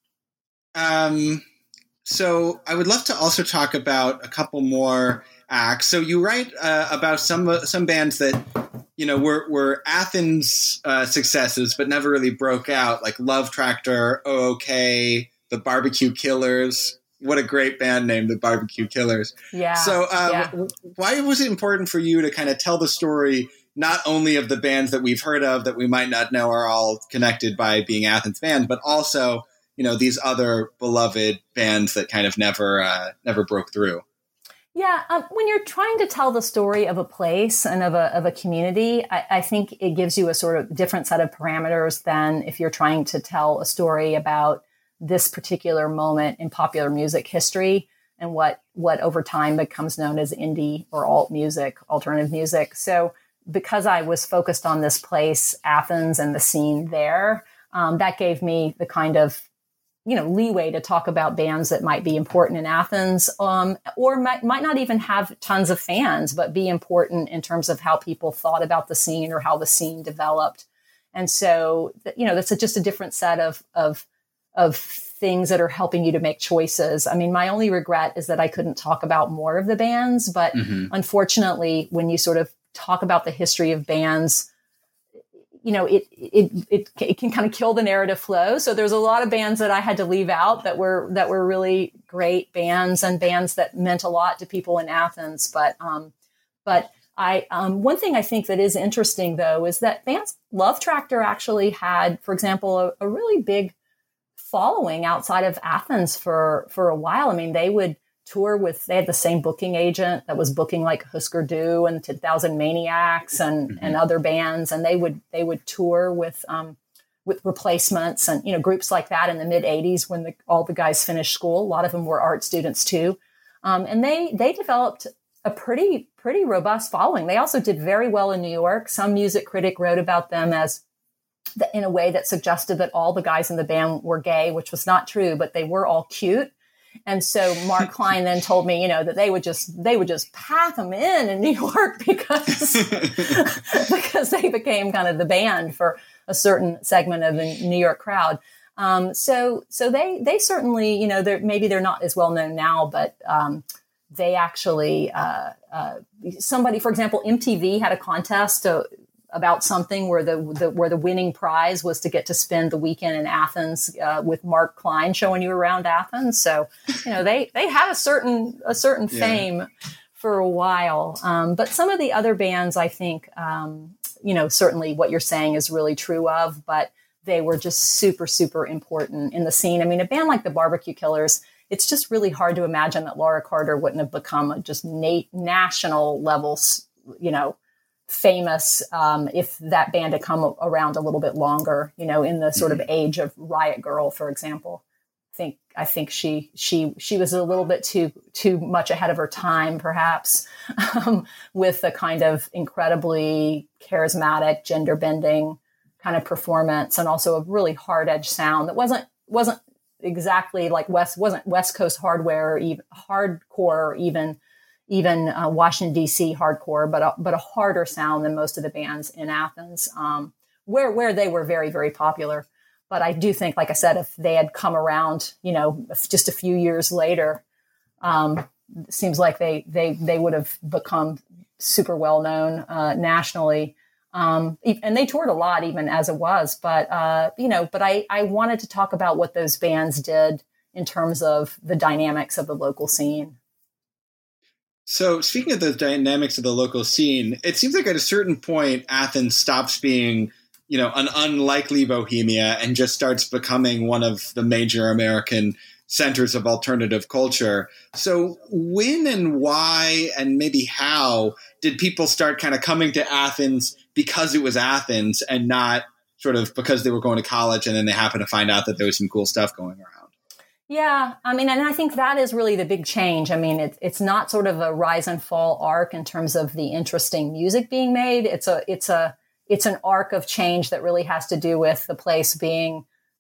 So I would love to also talk about a couple more acts. So you write about some bands that, were Athens successes, but never really broke out, like Love Tractor, OK, the Barbecue Killers. What a great band name, the Barbecue Killers. Yeah. So why was it important for you to kind of tell the story not only of the bands that we've heard of that we might not know are all connected by being Athens bands, but also, these other beloved bands that kind of never broke through? Yeah, when you're trying to tell the story of a place and of a community, I think it gives you a sort of different set of parameters than if you're trying to tell a story about this particular moment in popular music history and what over time becomes known as indie or alt music, alternative music. So because I was focused on this place, Athens, and the scene there, that gave me the kind of leeway to talk about bands that might be important in Athens, or might not even have tons of fans, but be important in terms of how people thought about the scene or how the scene developed. And so, that's just a different set of things that are helping you to make choices. I mean, my only regret is that I couldn't talk about more of the bands, but unfortunately, when you sort of talk about the history of bands, it can kind of kill the narrative flow. So there's a lot of bands that I had to leave out that were really great bands and bands that meant a lot to people in Athens. But one thing I think that is interesting though is that bands, Love Tractor actually had, for example, a really big following outside of Athens for a while. I mean, they would tour they had the same booking agent that was booking like Husker Du and 10,000 Maniacs and other bands. And they would tour with Replacements and, groups like that in the mid 80s when all the guys finished school. A lot of them were art students too. And they developed a pretty robust following. They also did very well in New York. Some music critic wrote about them in a way that suggested that all the guys in the band were gay, which was not true, but they were all cute. And so Mark Klein then told me, that they would just pack them in New York because they became kind of the band for a certain segment of the New York crowd. So they certainly, maybe they're not as well known now, but they actually somebody, for example, MTV had a contest about something where the winning prize was to get to spend the weekend in Athens with Mark Klein showing you around Athens. So, they had a certain fame for a while. But some of the other bands, I think, certainly what you're saying is really true of, but they were just super, super important in the scene. I mean, a band like the Barbecue Killers, it's just really hard to imagine that Laura Carter wouldn't have become a just national levels, famous if that band had come around a little bit longer, in the sort of age of Riot Girl, for example. I think she was a little bit too much ahead of her time, perhaps, with a kind of incredibly charismatic, gender bending kind of performance, and also a really hard edged sound that wasn't exactly like wasn't West Coast hardcore, or even Washington D.C. hardcore, but a harder sound than most of the bands in Athens, where they were very, very popular. But I do think, like I said, if they had come around, just a few years later, it seems like they would have become super well known nationally. And they toured a lot even as it was. But I wanted to talk about what those bands did in terms of the dynamics of the local scene. So speaking of the dynamics of the local scene, it seems like at a certain point, Athens stops being, an unlikely Bohemia and just starts becoming one of the major American centers of alternative culture. So when and why and maybe how did people start kind of coming to Athens because it was Athens and not sort of because they were going to college and then they happened to find out that there was some cool stuff going around? Yeah, I mean, and I think that is really the big change. I mean, it's not sort of a rise and fall arc in terms of the interesting music being made. It's an arc of change that really has to do with the place being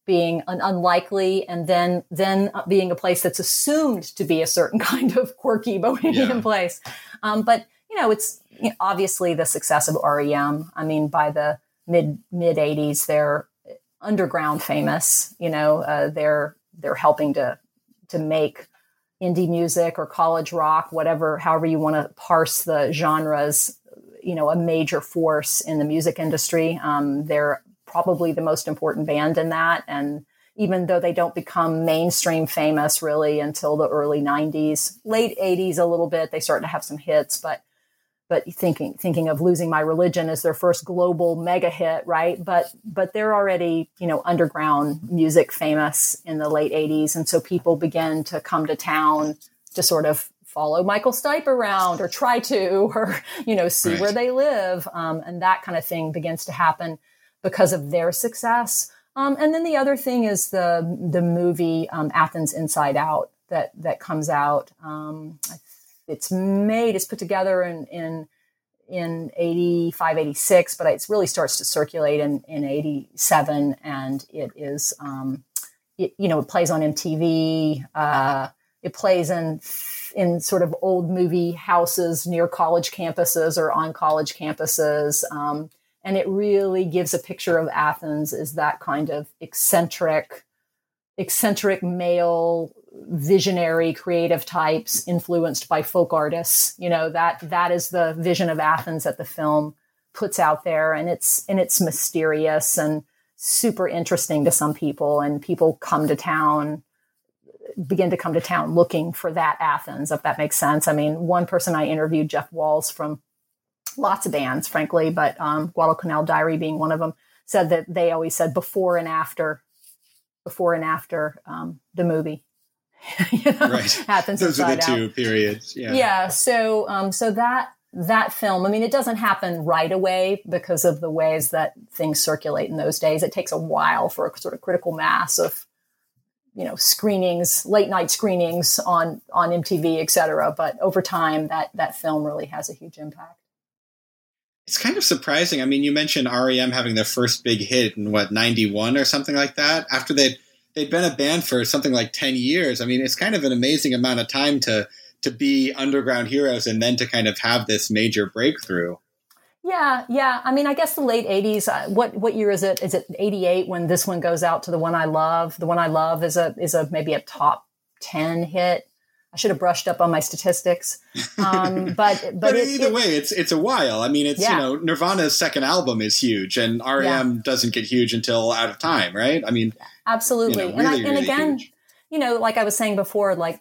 being an unlikely, and then being a place that's assumed to be a certain kind of quirky bohemian place. But it's obviously the success of REM. I mean, by the mid 80s, they're underground famous. They're helping to make indie music or college rock, however you want to parse the genres, a major force in the music industry. They're probably the most important band in that. And even though they don't become mainstream famous really until the early 90s, late 80s a little bit, they start to have some hits, but thinking of Losing My Religion as their first global mega hit, right? But they're already, underground music famous in the late 80s. And so people began to come to town to sort of follow Michael Stipe around or try to, or, see where they live. And that kind of thing begins to happen because of their success. And then the other thing is the movie Athens Inside Out that comes out. It's put together in 85, 86, but it really starts to circulate in 87. And it is, it plays on MTV. It plays in sort of old movie houses near college campuses or on college campuses. And it really gives a picture of Athens as that kind of eccentric male, visionary, creative types influenced by folk artists. That is the vision of Athens that the film puts out there. And it's mysterious and super interesting to some people. And people begin to come to town looking for that Athens, if that makes sense. I mean, one person I interviewed, Jeff Walls, from lots of bands, frankly, but Guadalcanal Diary being one of them, said that they always said before and after the movie. Right. Athens Those are the Inside two Out. periods. Yeah. Yeah. So that film, I mean, it doesn't happen right away because of the ways that things circulate in those days. It takes a while for a sort of critical mass of, screenings, late night screenings on MTV, et cetera. But over time, that film really has a huge impact. It's kind of surprising. I mean, you mentioned REM having their first big hit in 91 or something like that, after they'd been a band for something like 10 years. I mean, it's kind of an amazing amount of time to be underground heroes and then to kind of have this major breakthrough. Yeah. I mean, I guess the late 80s, what year is it? Is it 88 when this one goes out to The One I Love? The One I Love is maybe a top 10 hit. I should have brushed up on my statistics. But either way, it's a while. I mean, it's, Nirvana's second album is huge and REM doesn't get huge until Out of Time, right? I mean, absolutely. Really again, huge. Like I was saying before, like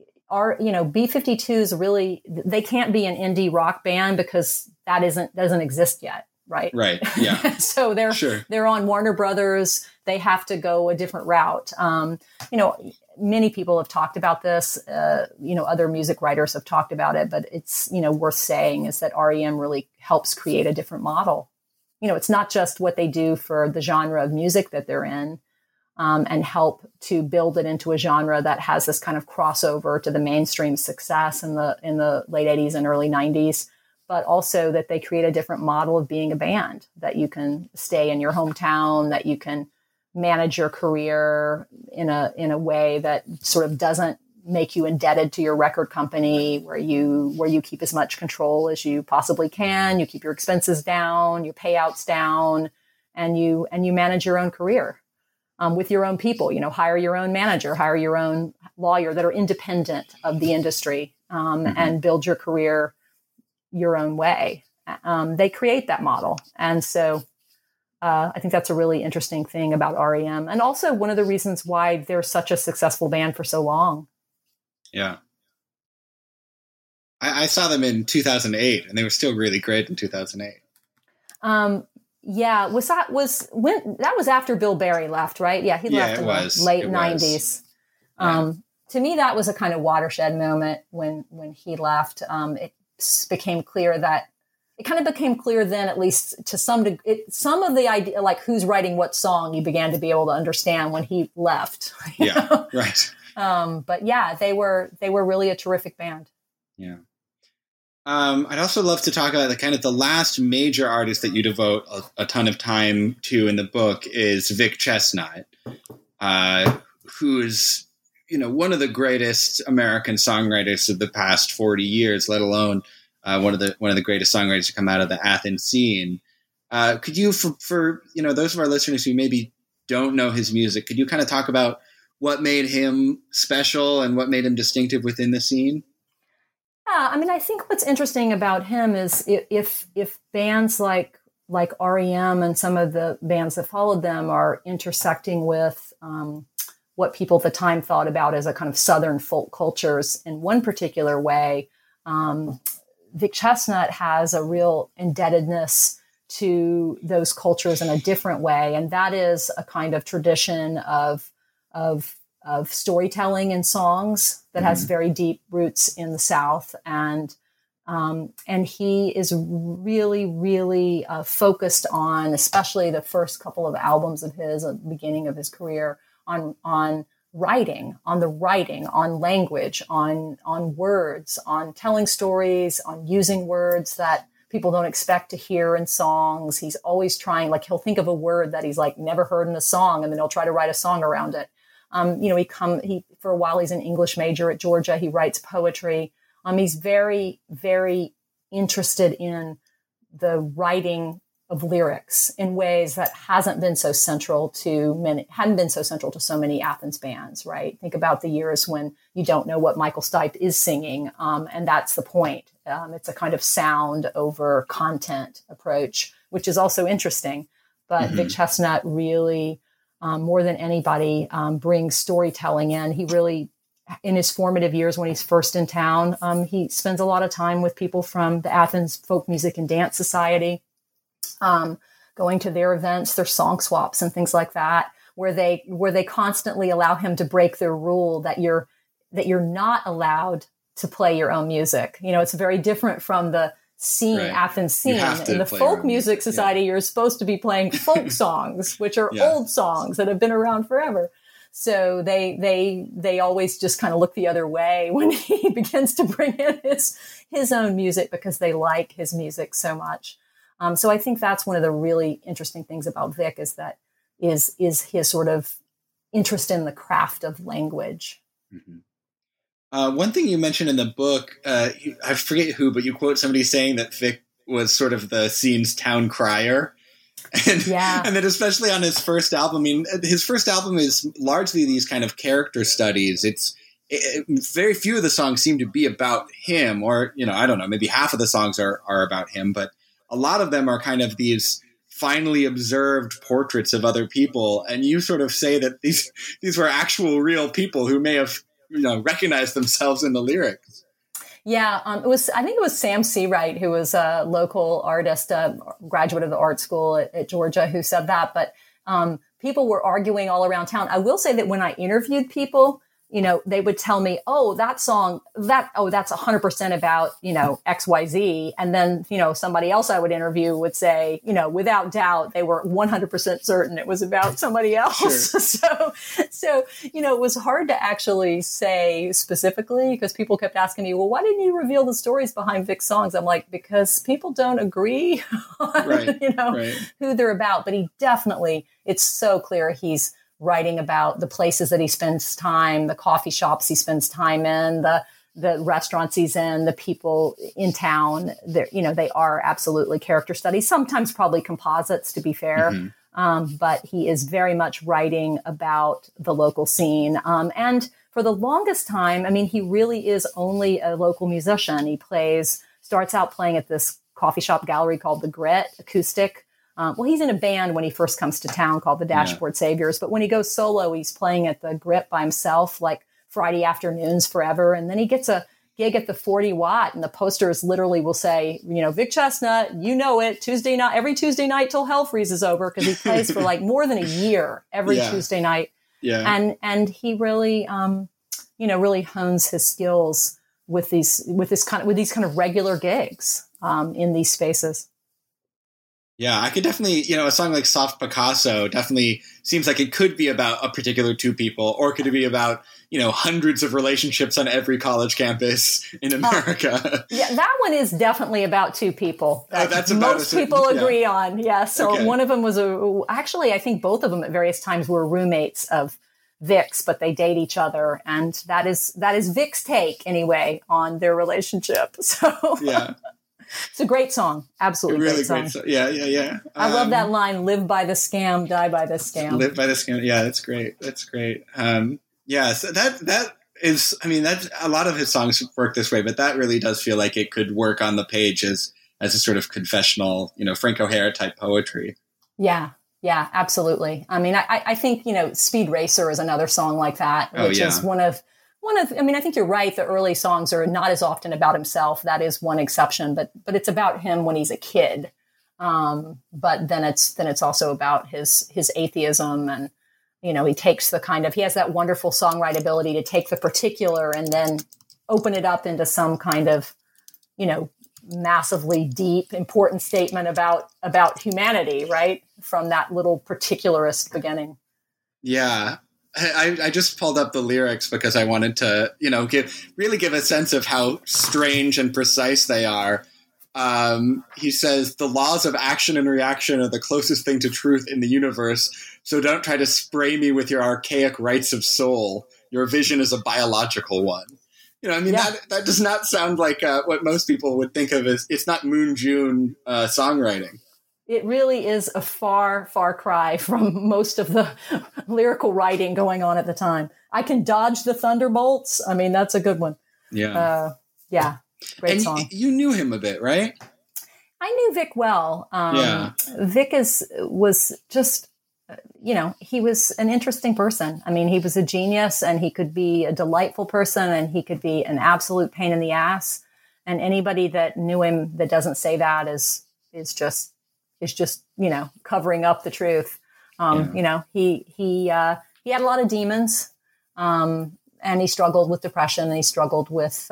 B-52s really, they can't be an indie rock band because that doesn't exist yet. Right. Right. Yeah. So they're on Warner Brothers. They have to go a different route. Many people have talked about this. Other music writers have talked about it, but it's, worth saying is that REM really helps create a different model. It's not just what they do for the genre of music that they're in, and help to build it into a genre that has this kind of crossover to the mainstream success in the late 80s and early 90s. But also that they create a different model of being a band, that you can stay in your hometown, that you can manage your career in a way that sort of doesn't make you indebted to your record company, where you keep as much control as you possibly can. You keep your expenses down, your payouts down, and you manage your own career with your own people. Hire your own manager, hire your own lawyer that are independent of the industry, and build your career your own way. They create that model. And so I think that's a really interesting thing about REM. And also one of the reasons why they're such a successful band for so long. Yeah. I saw them in 2008 and they were still really great in 2008. Yeah. That was after Bill Berry left, right? Yeah. He left in the late 90s. Yeah. To me, that was a kind of watershed moment when he left. It became clear then, at least to some of the idea, like who's writing what song, you began to be able to understand when he left. Yeah, right. But yeah, they were really a terrific band. Yeah. I'd also love to talk about the kind of the last major artist that you devote a ton of time to in the book is Vic Chesnutt, who's one of the greatest American songwriters of the past 40 years, let alone one of the greatest songwriters to come out of the Athens scene. Could you, for those of our listeners who maybe don't know his music, could you kind of talk about what made him special and what made him distinctive within the scene? Yeah, I mean, I think what's interesting about him is if bands like REM and some of the bands that followed them are intersecting with what people at the time thought about as a kind of Southern folk cultures in one particular way, Vic Chesnutt has a real indebtedness to those cultures in a different way, and that is a kind of tradition of storytelling in songs that has very deep roots in the South, and he is really, really focused on, especially the first couple of albums of his, at the beginning of his career, on writing, on language, on words, on telling stories, on using words that people don't expect to hear in songs. He's always trying, like he'll think of a word that he's like never heard in a song, and then he'll try to write a song around it. He for a while he's an English major at Georgia. He writes poetry. He's very, very interested in the writing of lyrics in ways that hadn't been so central to so many Athens bands, right? Think about the years when you don't know what Michael Stipe is singing, and that's the point. It's a kind of sound over content approach, which is also interesting. But Vic Chesnutt really, more than anybody, brings storytelling in. He really, in his formative years when he's first in town, he spends a lot of time with people from the Athens Folk Music and Dance Society, going to their events, their song swaps and things like that, where they constantly allow him to break their rule that you're not allowed to play your own music. It's very different from the scene, right. Athens scene. In the Folk Music Society, you're supposed to be playing folk songs, which are old songs that have been around forever. So they always just kind of look the other way when he begins to bring in his own music, because they like his music so much. So I think that's one of the really interesting things about Vic is his sort of interest in the craft of language. Mm-hmm. One thing you mentioned in the book, I forget who, but you quote somebody saying that Vic was sort of the scene's town crier. And then especially on his first album, I mean, his first album is largely these kind of character studies. Very few of the songs seem to be about him, or, I don't know, maybe half of the songs are about him, but a lot of them are kind of these finely observed portraits of other people. And you sort of say that these were actual real people who may have, recognized themselves in the lyrics. Yeah, I think it was Sam Seawright, who was a local artist, a graduate of the art school at Georgia, who said that. But people were arguing all around town. I will say that when I interviewed people, they would tell me, oh, that song, that's 100% about, XYZ. And then, somebody else I would interview would say, without doubt, they were 100% certain it was about somebody else. Sure. So, it was hard to actually say specifically, because people kept asking me, well, why didn't you reveal the stories behind Vic's songs? I'm like, because people don't agree on, right. who they're about. But he definitely, it's so clear he's writing about the places that he spends time, the coffee shops he spends time in, the restaurants he's in, the people in town. They are absolutely character studies, sometimes probably composites, to be fair. Mm-hmm. But he is very much writing about the local scene. And for the longest time, I mean, he really is only a local musician. He starts out playing at this coffee shop gallery called The Grit, acoustic. He's in a band when he first comes to town called the Dashboard Saviors. But when he goes solo, he's playing at the Grit by himself, like Friday afternoons forever. And then he gets a gig at the 40 Watt, and the posters literally will say, Vic Chesnutt, every Tuesday night till hell freezes over, because he plays for like more than a year every Tuesday night. Yeah. And he really, really hones his skills with these kind of regular gigs in these spaces. Yeah, I could definitely, a song like Soft Picasso definitely seems like it could be about a particular two people, or could it be about, hundreds of relationships on every college campus in America? Yeah, that one is definitely about two people. That's about most people agree on. Yeah, so Okay. one of them was actually, I think both of them at various times were roommates of Vic's, but they date each other, and that is Vic's take anyway on their relationship. So Yeah. it's a great song. Absolutely Really great song. Yeah. I love that line, live by the scam, die by the scam. Live by the scam. Yeah, that's great. That's great. So that is, that's a lot of his songs work this way, but that really does feel like it could work on the page as a sort of confessional, Frank O'Hara type poetry. Yeah, absolutely. I think, Speed Racer is another song like that, which is one of, I think you're right. The early songs are not as often about himself. That is one exception, but it's about him when he's a kid. But then it's also about his atheism, and, he takes he has that wonderful songwriting ability to take the particular and then open it up into some kind of, massively deep, important statement about humanity, right? From that little particularist beginning. Yeah. I just pulled up the lyrics because I wanted to, give a sense of how strange and precise they are. He says, the laws of action and reaction are the closest thing to truth in the universe, so don't try to spray me with your archaic rights of soul. Your vision is a biological one. That does not sound like what most people would think of as, it's not Moon June songwriting. It really is a far, far cry from most of the lyrical writing going on at the time. I can dodge the thunderbolts. That's a good one. Yeah. Great song. You knew him a bit, right? I knew Vic well. Vic was just, he was an interesting person. He was a genius, and he could be a delightful person, and he could be an absolute pain in the ass. And anybody that knew him that doesn't say that is just covering up the truth. He had a lot of demons, and he struggled with depression, and he struggled with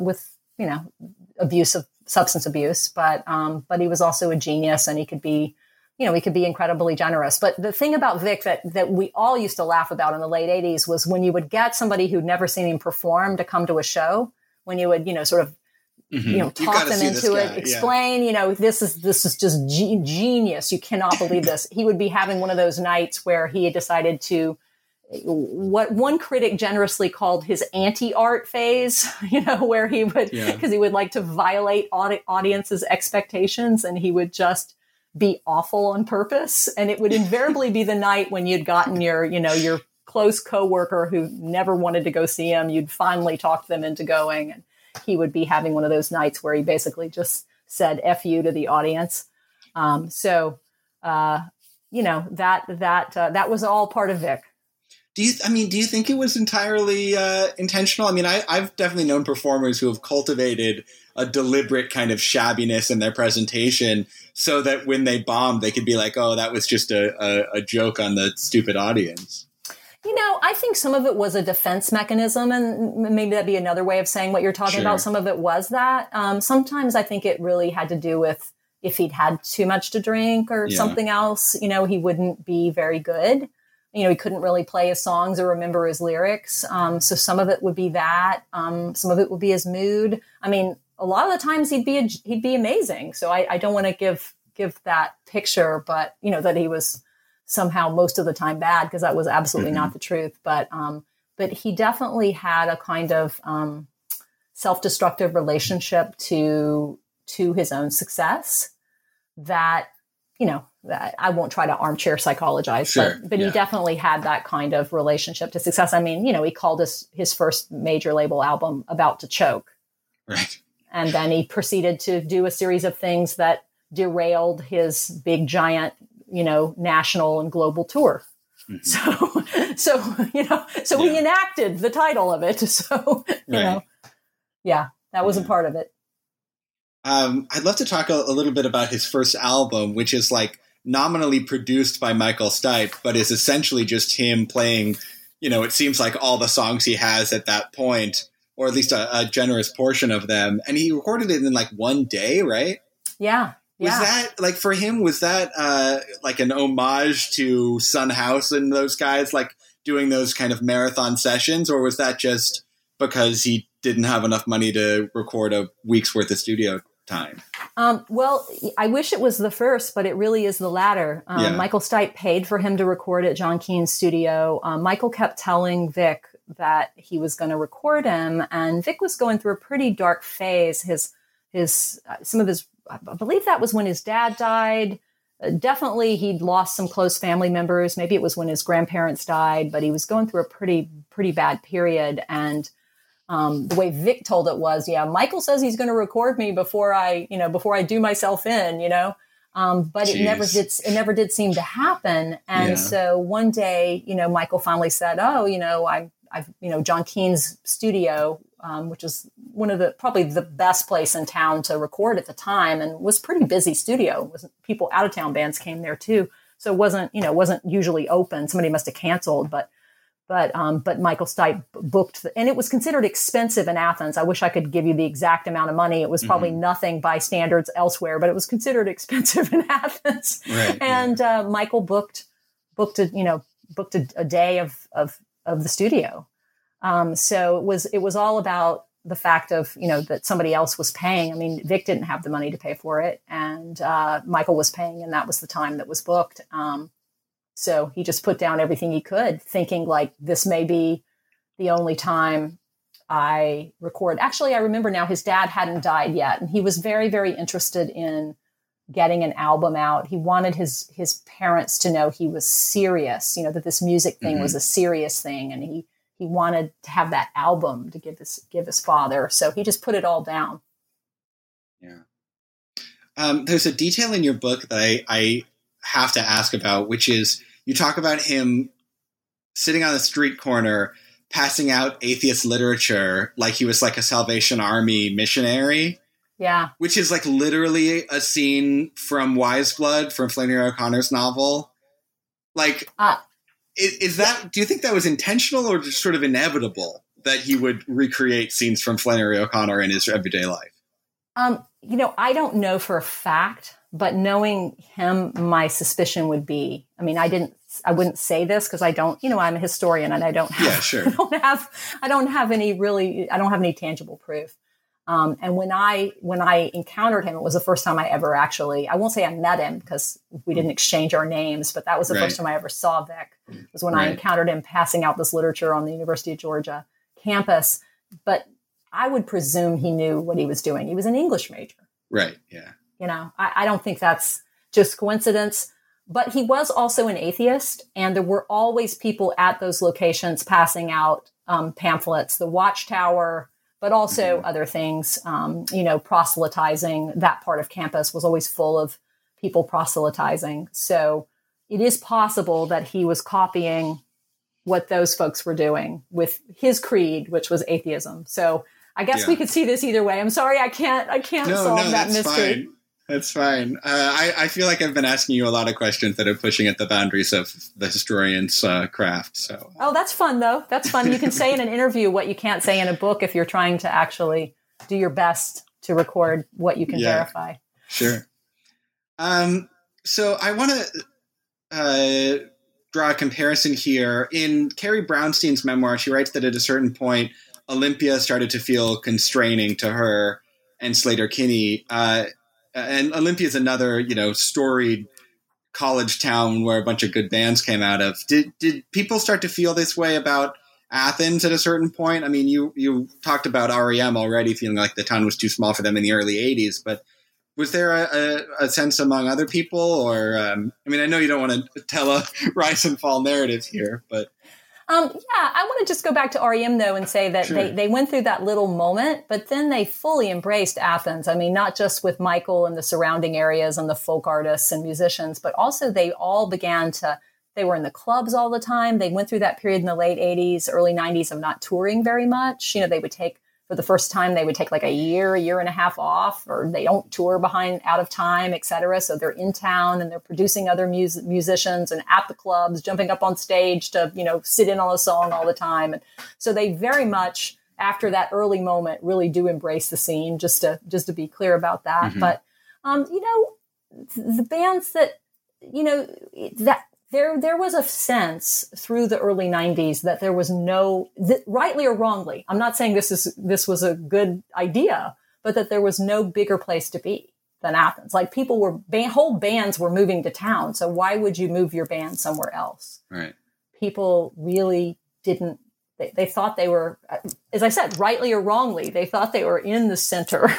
substance abuse, but he was also a genius, and he could be incredibly generous. But the thing about Vic that we all used to laugh about in the late 80s was when you would get somebody who'd never seen him perform to come to a show, when you would, sort of, talk them into it, explain, this is just genius. You cannot believe this. He would be having one of those nights where he had decided to, what one critic generously called his anti-art phase, where he would, because he would like to violate audience's expectations, and he would just be awful on purpose. And it would invariably be the night when you'd gotten your close coworker who never wanted to go see him. You'd finally talk them into going, and he would be having one of those nights where he basically just said F you to the audience. That was all part of Vic. Do you think it was entirely intentional? I've definitely known performers who have cultivated a deliberate kind of shabbiness in their presentation so that when they bombed, they could be like, oh, that was just a joke on the stupid audience. I think some of it was a defense mechanism, and maybe that'd be another way of saying what you're talking about. Some of it was that. Sometimes I think it really had to do with if he'd had too much to drink or something else, he wouldn't be very good. He couldn't really play his songs or remember his lyrics. So some of it would be that. Some of it would be his mood. A lot of the times he'd be amazing. So I don't want to give that picture, but that he was somehow most of the time bad, because that was absolutely not the truth. But he definitely had a kind of self-destructive relationship to his own success that, I won't try to armchair psychologize, but he definitely had that kind of relationship to success. He called his first major label album About to Choke. Right. And then he proceeded to do a series of things that derailed his big, giant, national and global tour. Mm-hmm. So he enacted the title of it. So, that was a part of it. I'd love to talk a little bit about his first album, which is like nominally produced by Michael Stipe, but is essentially just him playing, it seems like all the songs he has at that point, or at least a generous portion of them. And he recorded it in like one day, right? Yeah. Was Yeah. that, like, for him, was that like an homage to Son House and those guys, like doing those kind of marathon sessions, or was that just because he didn't have enough money to record a week's worth of studio time? Well, I wish it was the first, but it really is the latter. Yeah. Michael Stipe paid for him to record at John Keane's studio. Michael kept telling Vic that he was going to record him, and Vic was going through a pretty dark phase. I believe that was when his dad died. Definitely, he'd lost some close family members. Maybe it was when his grandparents died, but he was going through a pretty bad period. And the way Vic told it was, yeah, Michael says he's going to record me before I do myself in, but Jeez. it never did seem to happen. And so one day, Michael finally said, I've John Keane's studio, which is probably the best place in town to record at the time, and was pretty busy studio. People out of town bands came there too. So it wasn't usually open. Somebody must have canceled, but Michael Stipe booked, and it was considered expensive in Athens. I wish I could give you the exact amount of money. It was probably nothing by standards elsewhere, but it was considered expensive in Athens. Right, and Michael booked a day of the studio. So it was all about the fact of, that somebody else was paying. I mean, Vic didn't have the money to pay for it, and Michael was paying, and that was the time that was booked. So he just put down everything he could, thinking like, this may be the only time I record. Actually, I remember now his dad hadn't died yet, and he was very, very interested in getting an album out. He wanted his parents to know he was serious, that this music thing was a serious thing. And he wanted to have that album to give his father. So he just put it all down. Yeah. There's a detail in your book that I have to ask about, which is you talk about him sitting on the street corner, passing out atheist literature like he was like a Salvation Army missionary. Yeah. Which is like literally a scene from Wise Blood, from Flannery O'Connor's novel. Like, is that, do you think that was intentional or just sort of inevitable that he would recreate scenes from Flannery O'Connor in his everyday life? I don't know for a fact, but knowing him, my suspicion would be, I wouldn't say this because I don't, I'm a historian and I don't have, I don't have any tangible proof. And when I encountered him, it was the first time I ever I won't say I met him because we didn't exchange our names, but that was the first time I ever saw Vic, was when I encountered him passing out this literature on the University of Georgia campus. But I would presume he knew what he was doing. He was an English major. Right. Yeah. I don't think that's just coincidence, but he was also an atheist, and there were always people at those locations passing out pamphlets, the Watchtower, but also other things, proselytizing. That part of campus was always full of people proselytizing. So it is possible that he was copying what those folks were doing with his creed, which was atheism. So I guess we could see this either way. I'm sorry, I can't solve that mystery. Fine. That's fine. I feel like I've been asking you a lot of questions that are pushing at the boundaries of the historian's craft. So. Oh, that's fun, though. That's fun. You can say in an interview what you can't say in a book if you're trying to actually do your best to record what you can verify. Sure. So I want to draw a comparison here. In Carrie Brownstein's memoir, she writes that at a certain point, Olympia started to feel constraining to her and Sleater-Kinney. And Olympia is another, storied college town where a bunch of good bands came out of. Did people start to feel this way about Athens at a certain point? I mean, you talked about REM already feeling like the town was too small for them in the early 80s, but was there a sense among other people? Or, I know you don't want to tell a rise and fall narrative here, but... I want to just go back to REM, though, and say that they went through that little moment, but then they fully embraced Athens. I mean, not just with Michael and the surrounding areas and the folk artists and musicians, but also they all they were in the clubs all the time. They went through that period in the late 80s, early 90s of not touring very much. They would take, for the first time, they would take like a year and a half off, or they don't tour out of time, et cetera. So they're in town and they're producing other musicians and at the clubs, jumping up on stage to, sit in on a song all the time. And so they very much, after that early moment, really do embrace the scene, just to be clear about that. Mm-hmm. But, the bands that, that there was a sense through the early 90s that there was rightly or wrongly, I'm not saying this was a good idea, but that there was no bigger place to be than Athens. Like whole bands were moving to town. So why would you move your band somewhere else? Right. People really didn't, they thought they were, as I said, rightly or wrongly, they thought they were in the center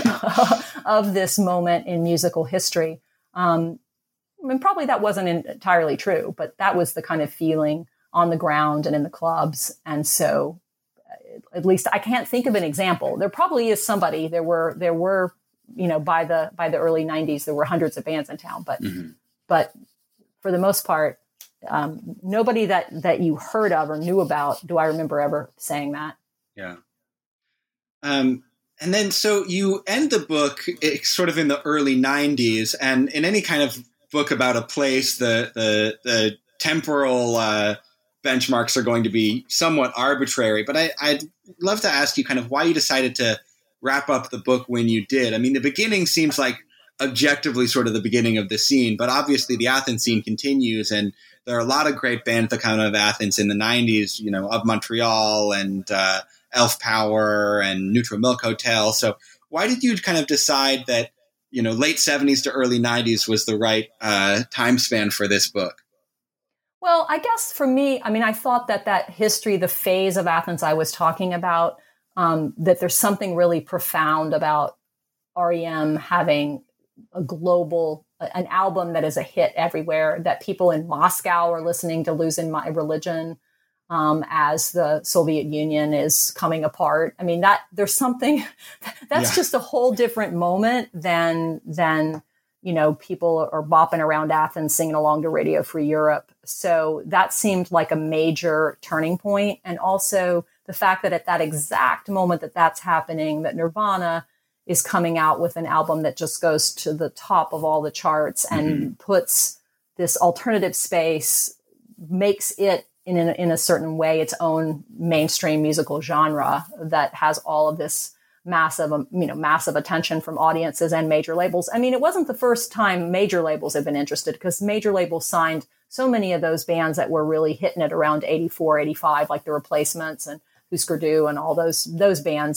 of this moment in musical history. Probably that wasn't entirely true, but that was the kind of feeling on the ground and in the clubs. And so at least I can't think of an example. There probably is somebody. There were, by the early 90s, there were hundreds of bands in town, but for the most part, nobody that you heard of or knew about, do I remember ever saying that. Yeah. And then, so you end the book sort of in the early 90s, and in any kind of book about a place, the temporal benchmarks are going to be somewhat arbitrary. But I'd love to ask you kind of why you decided to wrap up the book when you did. I mean, the beginning seems like objectively sort of the beginning of the scene, but obviously the Athens scene continues, and there are a lot of great bands that come out of Athens in the 90s, of Montreal and Elf Power and Neutral Milk Hotel. So why did you kind of decide that, late 70s to early 90s was the right time span for this book? Well, I guess for me, I thought that history, the phase of Athens I was talking about, that there's something really profound about REM having an album that is a hit everywhere, that people in Moscow are listening to Losing My Religion as the Soviet Union is coming apart. That there's something that's just a whole different moment than people are bopping around Athens singing along to Radio Free Europe. So that seemed like a major turning point. And also the fact that at that exact moment that's happening, that Nirvana is coming out with an album that just goes to the top of all the charts and puts this alternative space, makes it in a certain way its own mainstream musical genre that has all of this massive attention from audiences and major labels. It wasn't the first time major labels have been interested, because major labels signed so many of those bands that were really hitting it around 84, 85, like the Replacements and Husker Du and all those bands,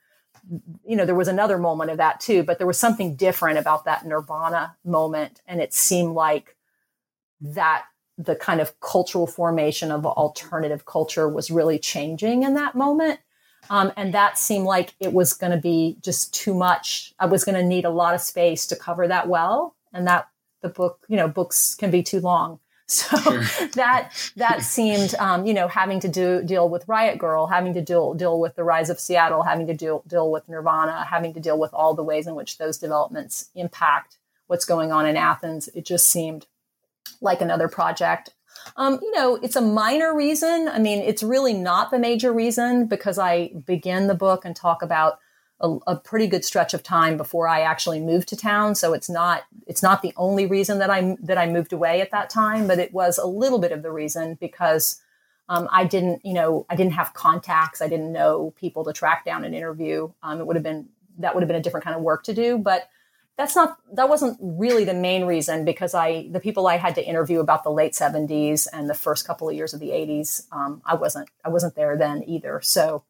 there was another moment of that too, but there was something different about that Nirvana moment. And it seemed like that the kind of cultural formation of alternative culture was really changing in that moment. And that seemed like it was going to be just too much. I was going to need a lot of space to cover that well. And that the book, books can be too long. So that seemed, having to deal with Riot Girl, having to deal with the rise of Seattle, having to deal with Nirvana, having to deal with all the ways in which those developments impact what's going on in Athens. It just seemed like another project. It's a minor reason. It's really not the major reason, because I begin the book and talk about a pretty good stretch of time before I actually moved to town. So it's not the only reason that I moved away at that time, but it was a little bit of the reason, because I didn't have contacts. I didn't know people to track down and interview. That would have been a different kind of work to do, but that wasn't really the main reason, because the people I had to interview about the late 70s and the first couple of years of the 80s, I wasn't there then either. So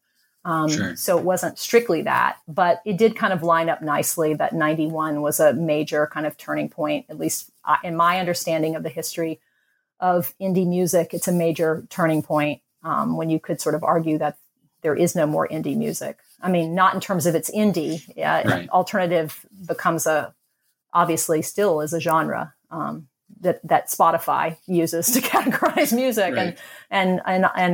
So it wasn't strictly that, but it did kind of line up nicely that 91 was a major kind of turning point, at least in my understanding of the history of indie music. It's a major turning point when you could sort of argue that there is no more indie music. I mean, not in terms of its indie. Right. Alternative becomes obviously still is a genre that Spotify uses to categorize music, right. and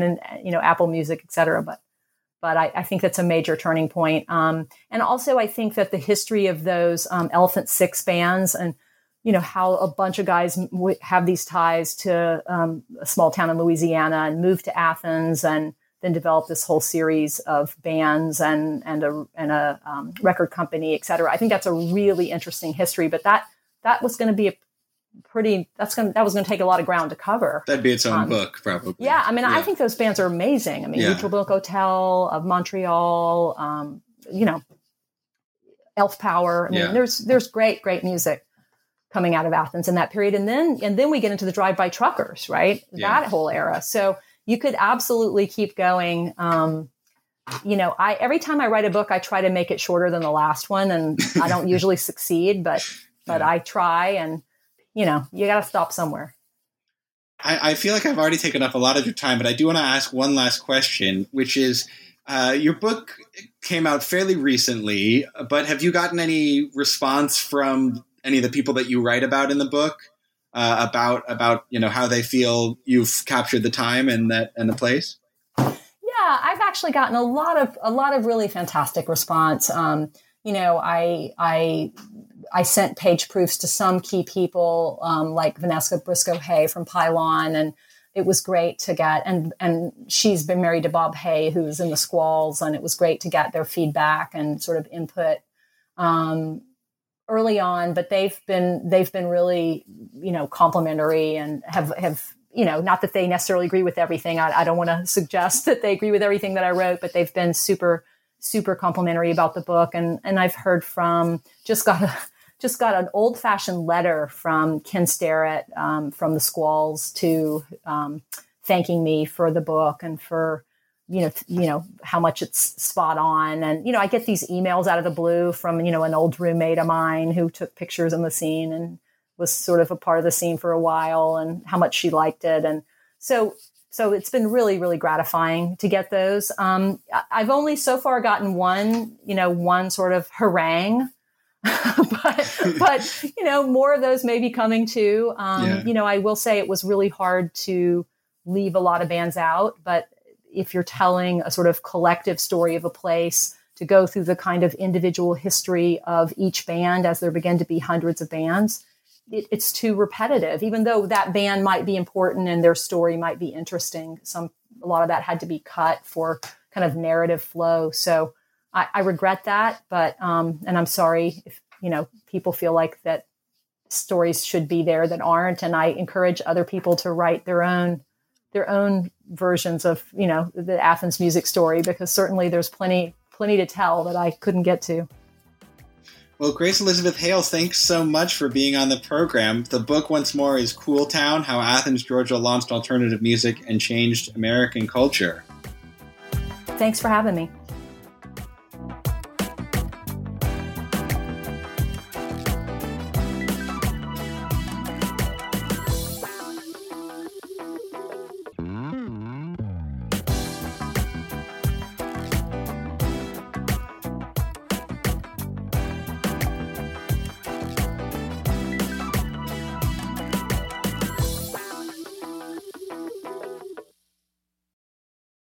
Apple Music, et cetera. But I think that's a major turning point. And also I think that the history of those Elephant Six bands and, how a bunch of guys have these ties to a small town in Louisiana and move to Athens and then develop this whole series of bands and a record company, et cetera. I think that's a really interesting history, but that was going to be that was going to take a lot of ground to cover. That'd be its own book, probably. Yeah. I mean, I think those bands are amazing. I mean, Neutral Milk Hotel of Montreal, Elf Power. I mean, there's great music. coming out of Athens in that period. And then we get into the drive-by truckers, right? Yeah. That whole era. So you could absolutely keep going. Every time I write a book, I try to make it shorter than the last one, and I don't usually succeed, but I try, and you got to stop somewhere. I feel like I've already taken up a lot of your time, but I do want to ask one last question, which is, your book came out fairly recently, but have you gotten any response from any of the people that you write about in the book about how they feel you've captured the time and the place? Yeah, I've actually gotten a lot of really fantastic response. I sent page proofs to some key people, like Vanessa Briscoe Hay from Pylon, and it was great to get, and she's been married to Bob Hay, who's in the Squalls, and it was great to get their feedback and sort of input early on. But they've been really, complimentary, and have not that they necessarily agree with everything. I don't want to suggest that they agree with everything that I wrote, but they've been super, super complimentary about the book. And I've heard from, just got an old fashioned letter from Ken Starrett from the Squalls to thanking me for the book and for, how much it's spot on. And, I get these emails out of the blue from, an old roommate of mine who took pictures in the scene and was sort of a part of the scene for a while, and how much she liked it. And so it's been really, really gratifying to get those. I've only so far gotten one sort of harangue, but more of those may be coming too. I will say it was really hard to leave a lot of bands out, but if you're telling a sort of collective story of a place, to go through the kind of individual history of each band as there begin to be hundreds of bands, it's too repetitive, even though that band might be important and their story might be interesting. A lot of that had to be cut for kind of narrative flow. So I regret that, but, and I'm sorry if, people feel like that stories should be there that aren't. And I encourage other people to write their own versions of, the Athens music story, because certainly there's plenty to tell that I couldn't get to. Well, Grace Elizabeth Hale, thanks so much for being on the program. The book, once more, is Cool Town: How Athens, Georgia Launched Alternative Music and Changed American Culture. Thanks for having me.